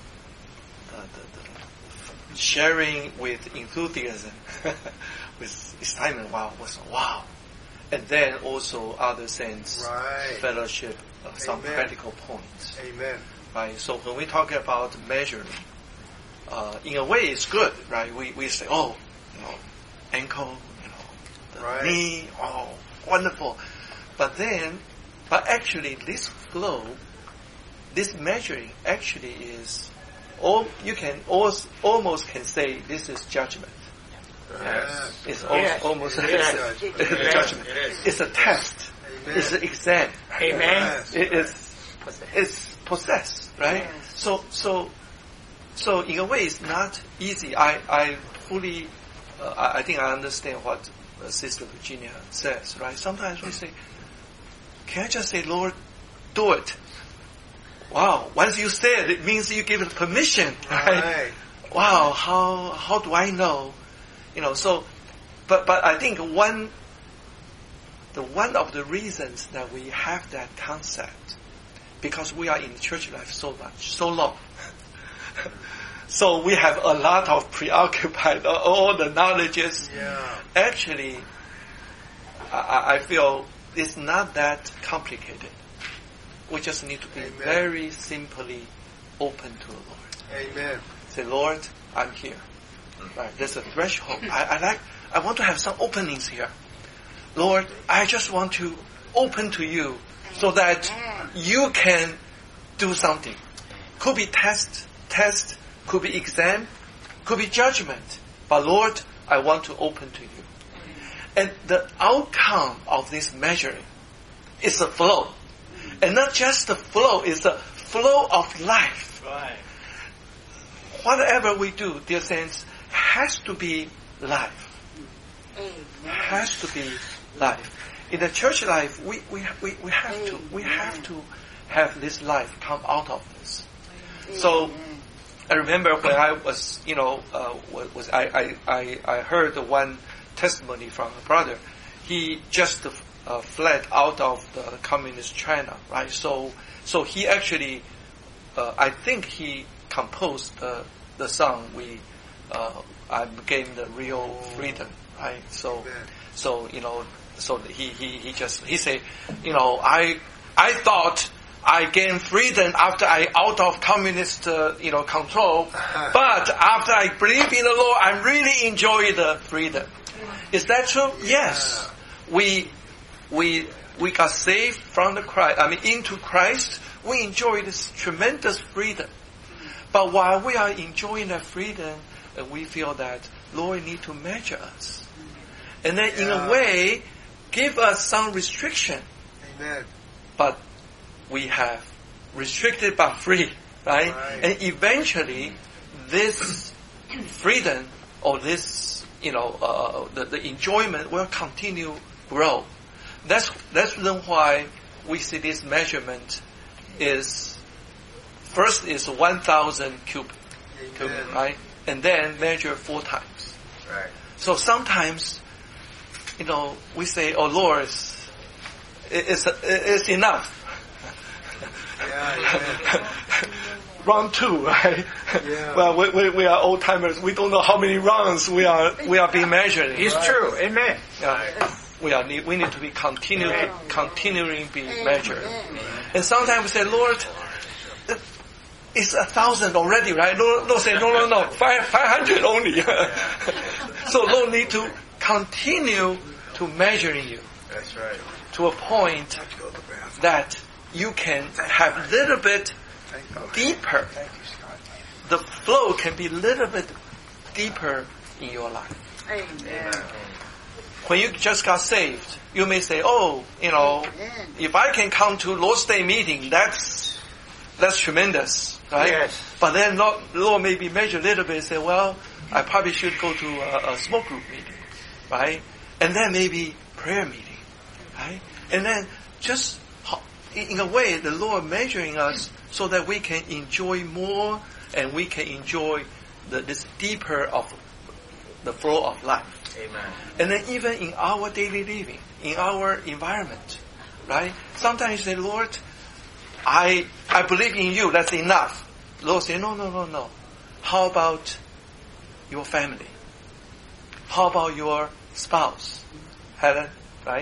the sharing with enthusiasm, with excitement. Wow. And then also other saints, fellowship, some practical points. Amen. Right. So when we talk about measuring, in a way it's good, right? We say, ankle, the knee, wonderful. But actually this flow, this measuring actually is, you can almost can say this is judgment. Yes. It's almost a judgment. It's a test. Amen. It's an exam. Amen. It's possessed, right? Yes. So in a way it's not easy. I fully, I think I understand what Sister Virginia says, right? Sometimes we say, can I just say, Lord, do it? Wow, once you say it means you give it permission, right? Wow, how do I know? So, but I think one of the reasons that we have that concept, because we are in church life so long. So we have a lot of preoccupied, all the knowledges. Yeah. Actually, I feel it's not that complicated. We just need to be very simply open to the Lord. Amen. Say, Lord, I'm here. Right. There's a threshold. I want to have some openings here. Lord, I just want to open to you so that you can do something. Could be test, could be exam, could be judgment. But Lord, I want to open to you. And the outcome of this measuring is a flow. And not just the flow, it's the flow of life. Right. Whatever we do, dear saints, has to be life. Has to be life. In the church life, we have to have this life come out of this. So I remember when I was, I heard one testimony from a brother. He just fled out of the communist China, right? So he actually, I think he composed the song I gained the real freedom, right? So he said, I thought I gained freedom after I out of communist, control, but after I believe in the Lord, I really enjoy the freedom. Is that true? Yes. We got saved from into Christ. we enjoy this tremendous freedom. But while we are enjoying that freedom, we feel that Lord need to measure us. And then in a way, give us some restriction. Amen. But we have restricted but free, right? And eventually, this freedom or this, the enjoyment will continue grow. That's the reason why we see this measurement is, first is 1,000 cubit, right? And then measure 4 times. Right. So sometimes, we say, "Oh Lord, it's enough." Round 2, right? Yeah. Well, we are old timers. We don't know how many rounds we are being measured. It's true. Amen. We need to be continuing being measured. And sometimes we say, "Lord, it's 1,000 already, right?" Lord say, no, 500 only. So Lord need to continue to measuring you. That's right. To a point that you can have a little bit deeper. The flow can be a little bit deeper in your life. Amen. When you just got saved, you may say, if I can come to Lord's Day meeting, that's tremendous, right? Yes. But then Lord maybe measure a little bit and say, well, I probably should go to a small group meeting, right? And then maybe prayer meeting, right? And then just in a way, the Lord measuring us so that we can enjoy more and we can enjoy this deeper of the flow of life. Amen. And then even in our daily living, in our environment, right? Sometimes you say, "Lord, I believe in you, that's enough." Lord say, no. How about your family? How about your spouse? Helen, right?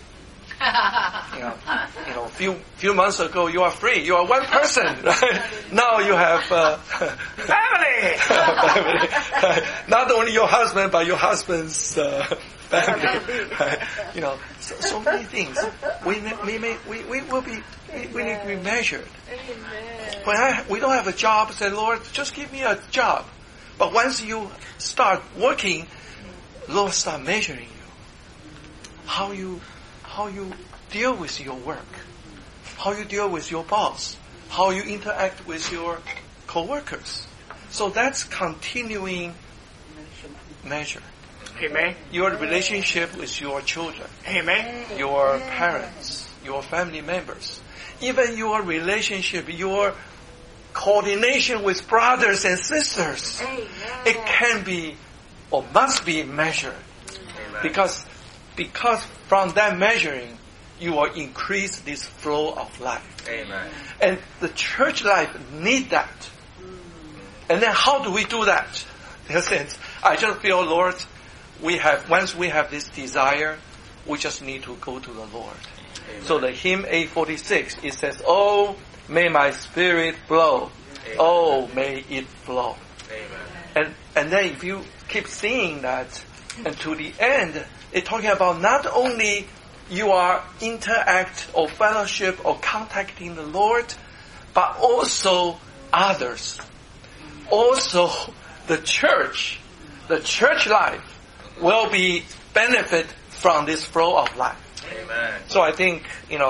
Few months ago you are free. You are one person, right? Now you have family. Not only your husband, but your husband's family. Right? So many things. We need to be measured. When we don't have a job, say, "Lord, just give me a job." But once you start working, Lord start measuring you. How you deal with your work, how you deal with your boss, how you interact with your co-workers. So that's continuing measure. Amen. Your relationship with your children. Amen. Your parents, your family members. Even your relationship, your coordination with brothers and sisters. Amen. It can be or must be measured. Amen. Because from that measuring, you will increase this flow of life. Amen. And the church life need that. And then how do we do that? In a sense, I just feel, Lord, once we have this desire, we just need to go to the Lord. Amen. So the hymn 846, it says, "Oh, may my spirit flow. Amen. Oh, may it flow." Amen. And then if you keep seeing that, and to the end, it's talking about not only you are interact or fellowship or contacting the Lord, but also others. Also, the church life will be benefit from this flow of life. Amen. So I think,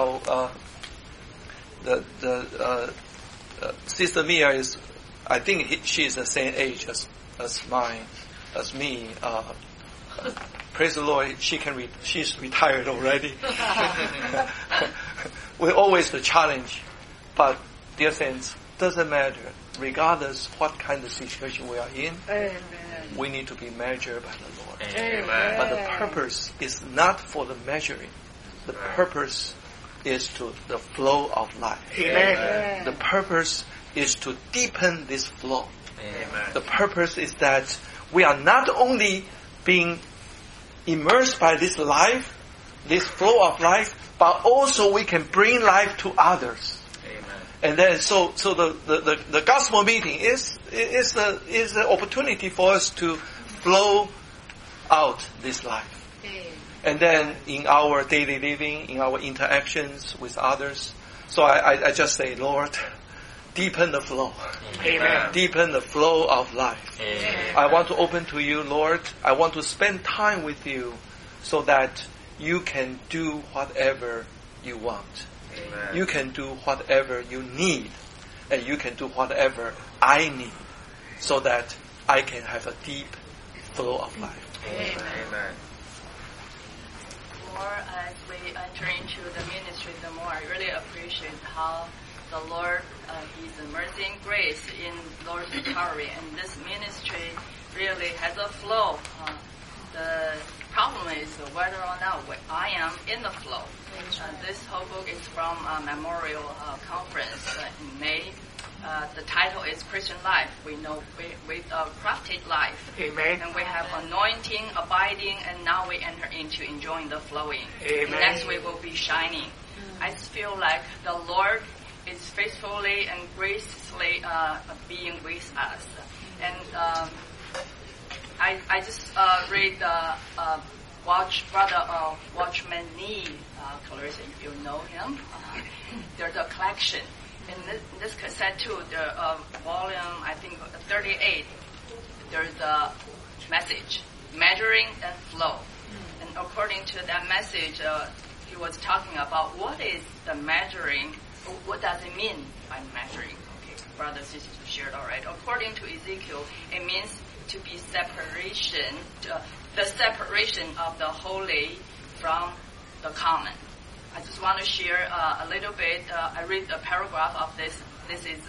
Sister Mia is, I think she is the same age as me. Praise the Lord, she's retired already. We're always the challenge. But, dear saints, doesn't matter. Regardless what kind of situation we are in, Amen. we need to be measured by the Lord. Amen. But the purpose is not for the measuring. The purpose is to the flow of life. Amen. The purpose is to deepen this flow. Amen. The purpose is that we are not only being immersed by this life, this flow of life, but also we can bring life to others. And then, so the gospel meeting is the opportunity for us to flow out this life. And then in our daily living, in our interactions with others, So I just say, Lord, deepen the flow. Amen. Deepen the flow of life. Amen. I want to open to you, Lord. I want to spend time with you so that you can do whatever you want. Amen. You can do whatever you need. And you can do whatever I need so that I can have a deep flow of life. Amen. Amen. More as we enter into the ministry, the more I really appreciate how the Lord, His mercy and grace in Lord's recovery, and this ministry really has a flow. The problem is whether or not I am in the flow. This whole book is from a memorial conference in May. The title is Christian Life. We know with a crafted life. Amen. And we have anointing, abiding, and now we enter into enjoying the flowing. Amen. Next week will be shining. I just feel like the Lord is faithfully and graciously being with us. And I just read Watchman Nee, Clarissa, if you know him. There's a collection. In this cassette too, the volume, I think 38, there's a message, measuring and flow. And according to that message, he was talking about what is the measuring, what does it mean by measuring? Okay, brothers and sisters shared already. According to Ezekiel, it means to be separation, the separation of the holy from the common. I just want to share a little bit. I read a paragraph of this. This is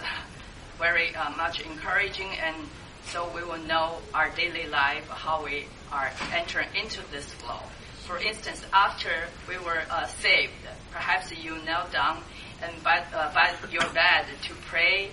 very much encouraging, and so we will know our daily life, how we are entering into this flow. For instance, after we were saved, perhaps you knelt down and by your bed to pray.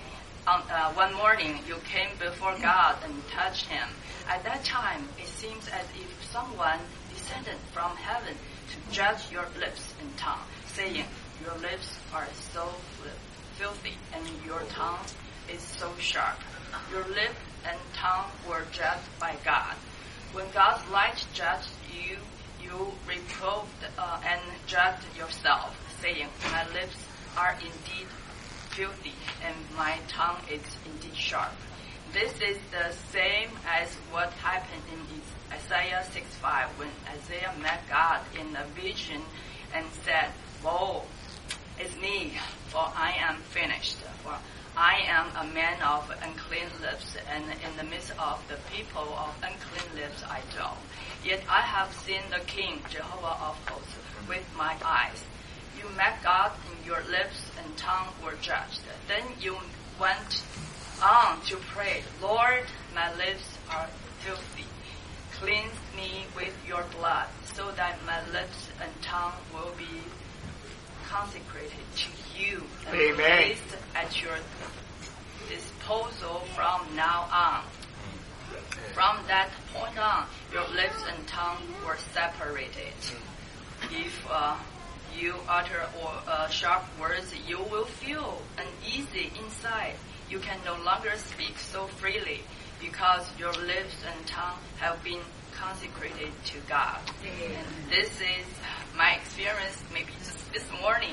One morning, you came before God and touched Him. At that time, it seems as if someone descended from heaven to judge your lips and tongue, saying, your lips are so filthy and your tongue is so sharp. Your lip and tongue were judged by God. When God's light judged you, you reproved and judged yourself, saying, my lips are indeed filthy and my tongue is indeed sharp. This is the same as what happened in Isaiah 6:5 when Isaiah met God in a vision and said, woe is me, for I am finished. For I am a man of unclean lips, and in the midst of the people of unclean lips I dwell. Yet I have seen the King, Jehovah of hosts, with my eyes. You met God, and your lips and tongue were judged. Then you went on to pray, Lord, my lips are filthy. Cleanse me with your blood, so that my lips and tongue will be consecrated to you and placed at your disposal from now on. From that point on, your lips and tongue were separated. If you utter sharp words, you will feel uneasy inside. You can no longer speak so freely because your lips and tongue have been consecrated to God. And this is my experience maybe just this morning.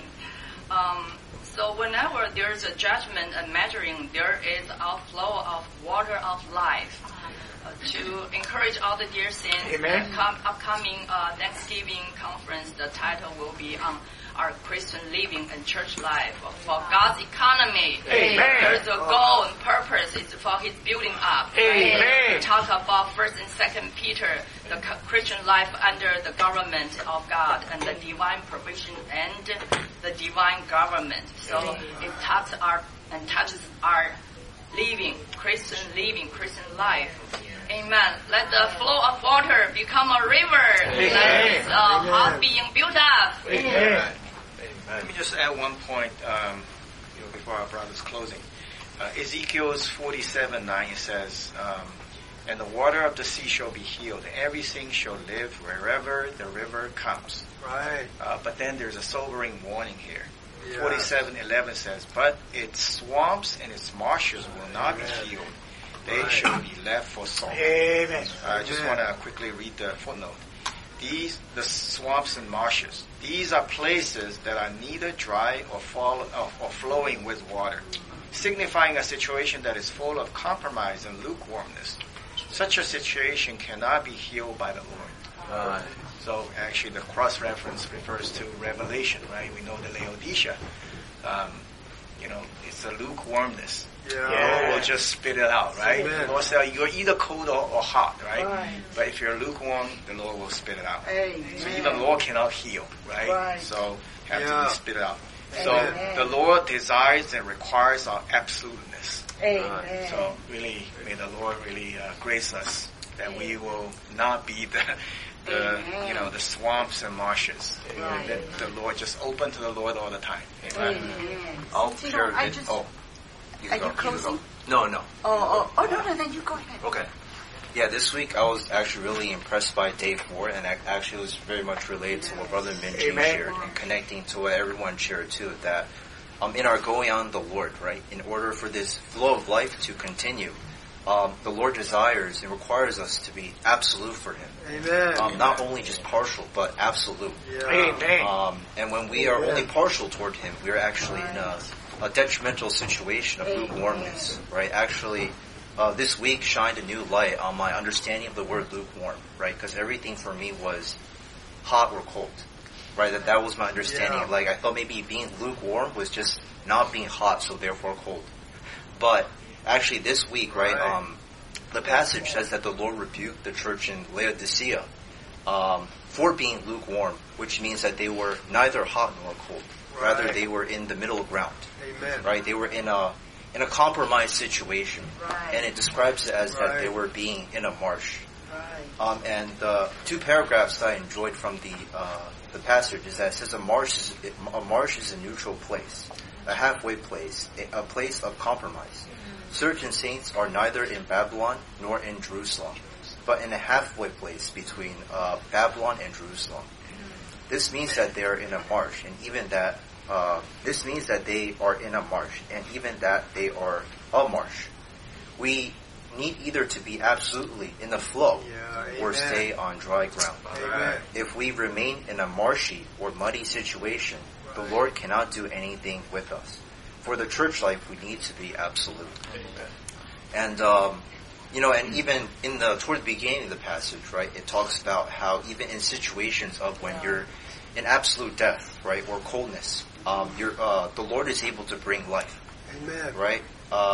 So whenever there's a judgment and measuring, there is outflow of water of life. To encourage all the dear saints, upcoming Thanksgiving conference, the title will be on our Christian living and church life for God's economy. Amen. There's a goal and purpose. It's for His building up. Amen. We talk about 1st and 2nd Peter, the Christian life under the government of God and the divine provision and the divine government. So it touches our living, Christian life. Amen. Let the flow of water become a river. Let this house being built up. Amen. Let me just add one point before our brother's closing. Ezekiel's 47:9 says, and the water of the sea shall be healed. Everything shall live wherever the river comes. Right. But then there's a sobering warning here. 47:11 says, but its swamps and its marshes will not be healed. They shall be left for salt. Amen. I just want to quickly read the footnote. the swamps and marshes, these are places that are neither dry or flowing with water, signifying a situation that is full of compromise and lukewarmness. Such a situation cannot be healed by the Lord. So actually the cross-reference refers to Revelation, right? We know the Laodicea, it's a lukewarmness. The Lord will just spit it out, right? The Lord said, you're either cold or hot, right? But if you're lukewarm, the Lord will spit it out. So even the Lord cannot heal, right? So have to be spit out. So the Lord desires and requires our absoluteness. So really, may the Lord really grace us that we will not be the swamps and marshes. That the Lord just open to the Lord all the time. Amen. I'll share a bit. Are you closing? No. No, then you go ahead. Okay. Yeah, this week I was actually really impressed by day 4, and actually it was very much related to what Brother Minji shared, and connecting to what everyone shared too, that in our going on the Lord, right, in order for this flow of life to continue, the Lord desires and requires us to be absolute for Him. Amen. Not only just partial, but absolute. Amen. And when we are only partial toward Him, we are actually in a detrimental situation of lukewarmness, right? Actually, this week shined a new light on my understanding of the word lukewarm, right? Because everything for me was hot or cold, right? That was my understanding. Yeah. Like, I thought maybe being lukewarm was just not being hot, so therefore cold. But actually this week, right, the passage says that the Lord rebuked the church in Laodicea for being lukewarm, which means that they were neither hot nor cold. Rather, they were in the middle ground. Amen. Right? They were in a compromised situation. And it describes it as that they were being in a marsh. And the 2 paragraphs that I enjoyed from the passage is that it says a marsh is a neutral place, a halfway place, a place of compromise. Certain saints are neither in Babylon nor in Jerusalem, but in a halfway place between Babylon and Jerusalem. This means that they are in a marsh, and even that this means that they are in a marsh, and even that they are a marsh. We need either to be absolutely in the flow or stay on dry ground. If we remain in a marshy or muddy situation, the Lord cannot do anything with us. For the church life, we need to be absolute. And and even toward the beginning of the passage, right, it talks about how even in situations of when you're in absolute death, right, or coldness, the Lord is able to bring life. Amen. Right?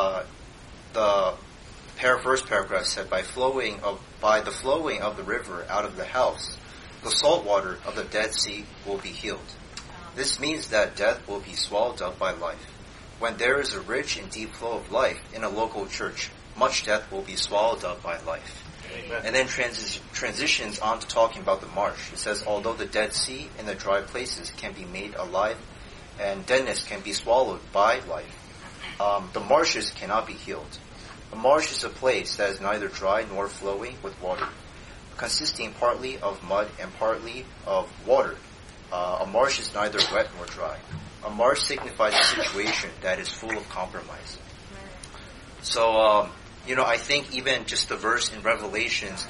The first paragraph said, by the flowing of the river out of the house, the salt water of the Dead Sea will be healed. This means that death will be swallowed up by life. When there is a rich and deep flow of life in a local church, much death will be swallowed up by life. Amen. And then transitions on to talking about the marsh. It says, although the Dead Sea and the dry places can be made alive and deadness can be swallowed by life, the marshes cannot be healed. A marsh is a place that is neither dry nor flowing with water, consisting partly of mud and partly of water. A marsh is neither wet nor dry. A marsh signifies a situation that is full of compromise. So, I think even just the verse in Revelations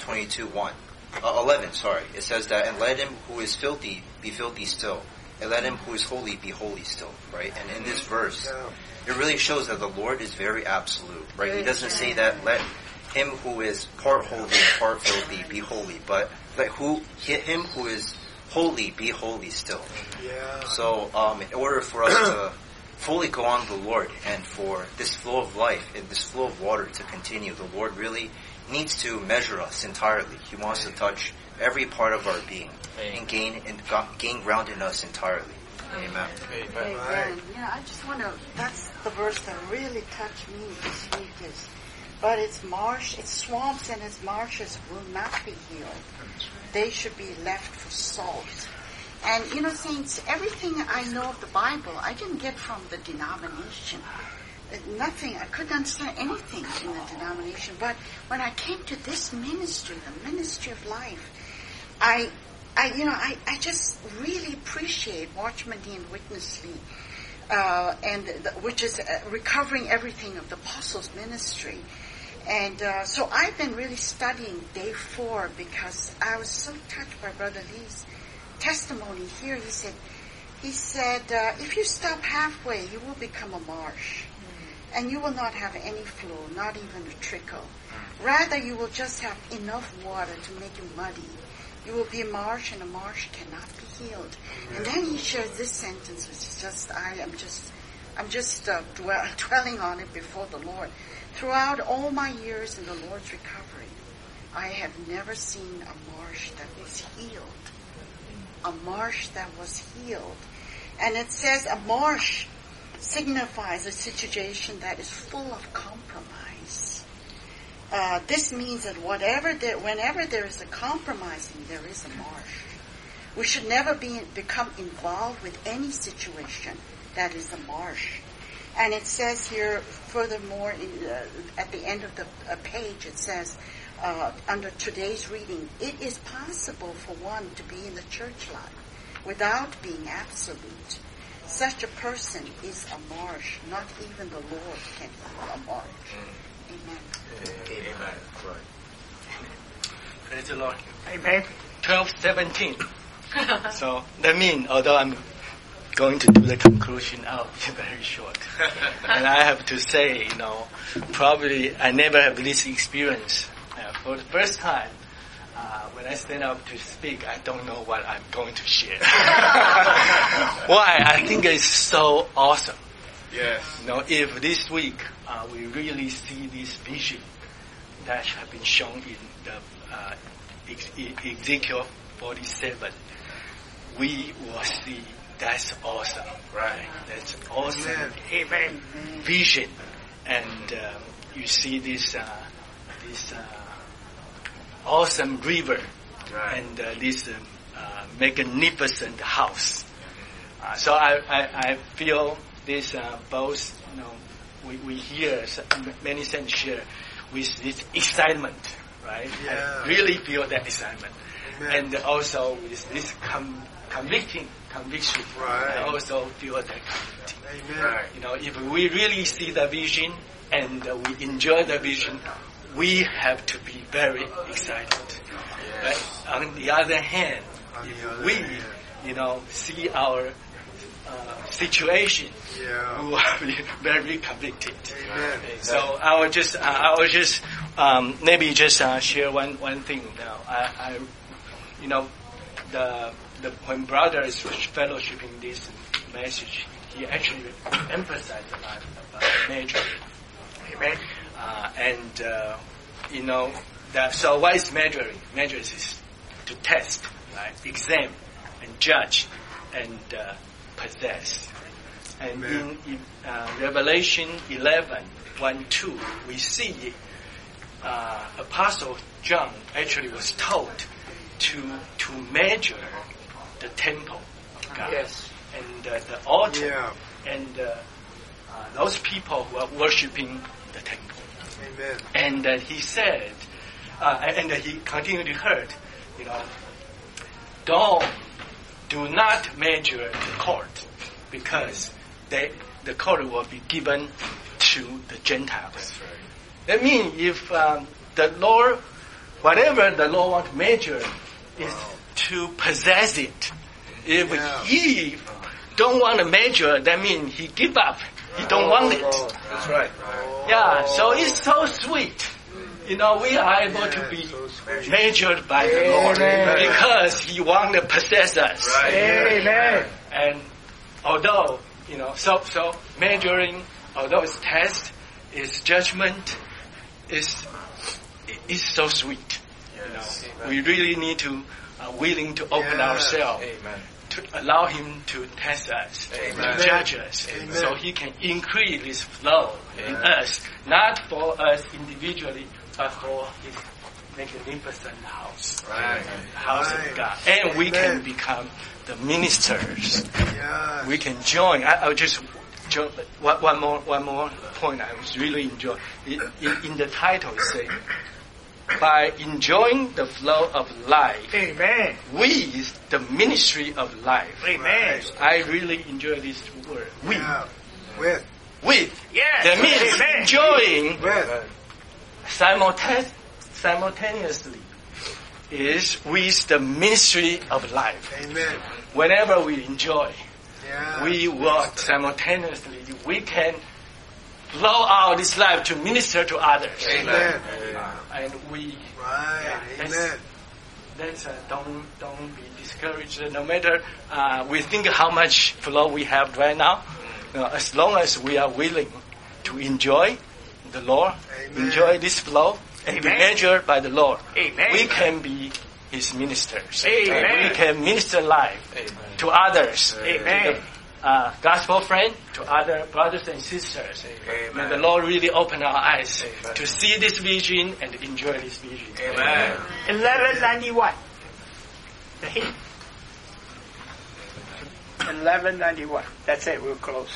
11, it says that, and let him who is filthy be filthy still, and let him who is holy be holy still, right? And in this verse, it really shows that the Lord is very absolute, right? He doesn't say that let him who is part holy and part filthy be holy, but let him who is holy be holy still. So, in order for us to fully go on the Lord and for this flow of life and this flow of water to continue, the Lord really needs to measure us entirely. He wants to touch every part of our being and gain ground in us entirely. Amen. Amen. Yeah, I just want to, that's the verse that really touched me this week but its marsh, its swamps and its marshes will not be healed. They should be left for salt. And, saints, everything I know of the Bible, I didn't get from the denomination. Nothing, I couldn't understand anything in the denomination. But when I came to this ministry, the ministry of life, I just really appreciate Watchman Nee and Witness Lee, which is recovering everything of the Apostles' ministry. And so I've been really studying day 4 because I was so touched by Brother Lee's testimony here. He said, if you stop halfway, you will become a marsh. And you will not have any flow, not even a trickle. Rather, you will just have enough water to make you muddy. You will be a marsh, and a marsh cannot be healed. And then he shares this sentence, which is just, I'm just dwelling on it before the Lord. Throughout all my years in the Lord's recovery, I have never seen a marsh that was healed. A marsh that was healed. And it says a marsh signifies a situation that is full of compromise. This means that whenever there is a compromising, there is a marsh. We should never become involved with any situation that is a marsh. And it says here, furthermore, at the end of the page, it says, under today's reading, it is possible for one to be in the church life without being absolute. Such a person is a marsh. Not even the Lord can heal a marsh. Amen. Amen. Right. Praise the Lord. Amen. 12:17. So that means, although I'm going to do the conclusion, I'll be very short. And I have to say, probably I never have this experience. For the first time, when I stand up to speak, I don't know what I'm going to share. Why? I think it's so awesome. Yes. If this week we really see this vision that has been shown in the Ezekiel 47, we will see that's awesome. Right. That's awesome. Amen. Vision, and you see this awesome river, right, and this magnificent house. So I feel this both, we hear many saints share with this excitement, right? Yeah. I really feel that excitement. Amen. And also with this conviction, right. I also feel that conviction. Amen. Right. If we really see the vision and we enjoy the vision, we have to be very excited. Yes. Right? On the other hand, if we see our situation, we will be very convicted. Amen. So I will just maybe just share one thing now. When brother is fellowshipping this message, he actually emphasized a lot about measure. Amen. So what is measuring? Measure is to test, right? Examine and judge and possess. And in Revelation 11:1-2, we see Apostle John actually was told to measure the temple of God. Yes. And the altar. Yeah. And those people who are worshiping the temple. Amen. And he said, and he continued to hurt, do not measure the court, because the court will be given to the Gentiles. That's right. That means if the Lord, whatever the Lord wants to measure, is to possess it. If he don't want to measure, that means he give up. He don't want it. That's right. Yeah, so it's so sweet. We are able to be measured by the Lord because He wants to possess us. Right. Amen. And although, so measuring, although it's test, it's judgment, it's so sweet. Yes. We really need to willing to open ourselves. Amen. To allow Him to test us, to judge us, so He can increase His flow in us, not for us individually, but for His magnificent house, house of God. And we can become the ministers. Yes. We can join. I'll just one more point I was really enjoying. In the title it says, by enjoying the flow of life, amen, with the ministry of life. Amen. I really enjoy this word. With. Yes. That means enjoying simultaneously is with the ministry of life. Amen. Whenever we enjoy, Yeah. we work simultaneously. We can blow out this life to minister to others. Amen. And we Right. Amen. don't be discouraged. No matter we think how much flow we have right now, as long as we are willing to enjoy the Lord, enjoy this flow, and be measured by the Lord, we can be His ministers. We can minister life to others. To the, gospel friend, to other brothers and sisters. May the Lord really open our eyes to see this vision and enjoy this vision. 1191. The hymn. 1191. That's it. We'll close.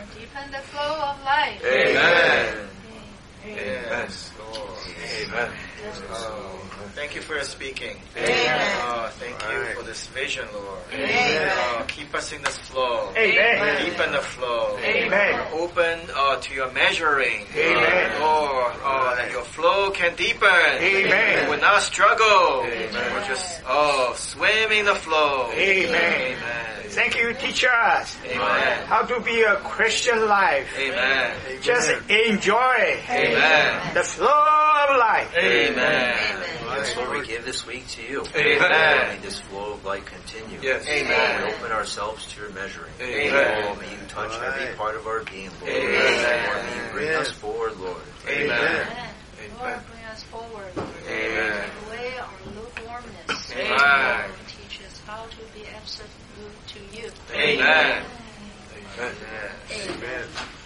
Amen. Thank you for your speaking. Amen. Thank you for this vision, Lord. Amen. Keep us in this flow. Amen. Deepen the flow. Amen. Open to your measuring. Amen. Lord, that your flow can deepen. Amen. We will not struggle. Amen. We're just swim in the flow. Amen. Thank you, teach us how to be a Christian life. Amen. Just enjoy the flow of life. Amen. Yes, Lord, we give this week to you. Amen. May this flow of light continue. Yes. Amen. We open ourselves to your measuring. Amen. Lord, may you touch every part of our being, Lord. Amen. Lord, may you bring us forward, Lord. Amen. Lord, bring us forward. Amen. Take away our lukewarmness. Amen. Lord, teach us how to be absolute to you. Amen. Amen. Amen.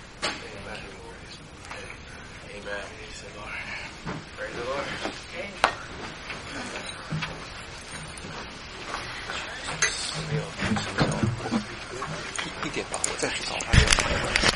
Amen. Praise the Lord. 1点吧，我再找他。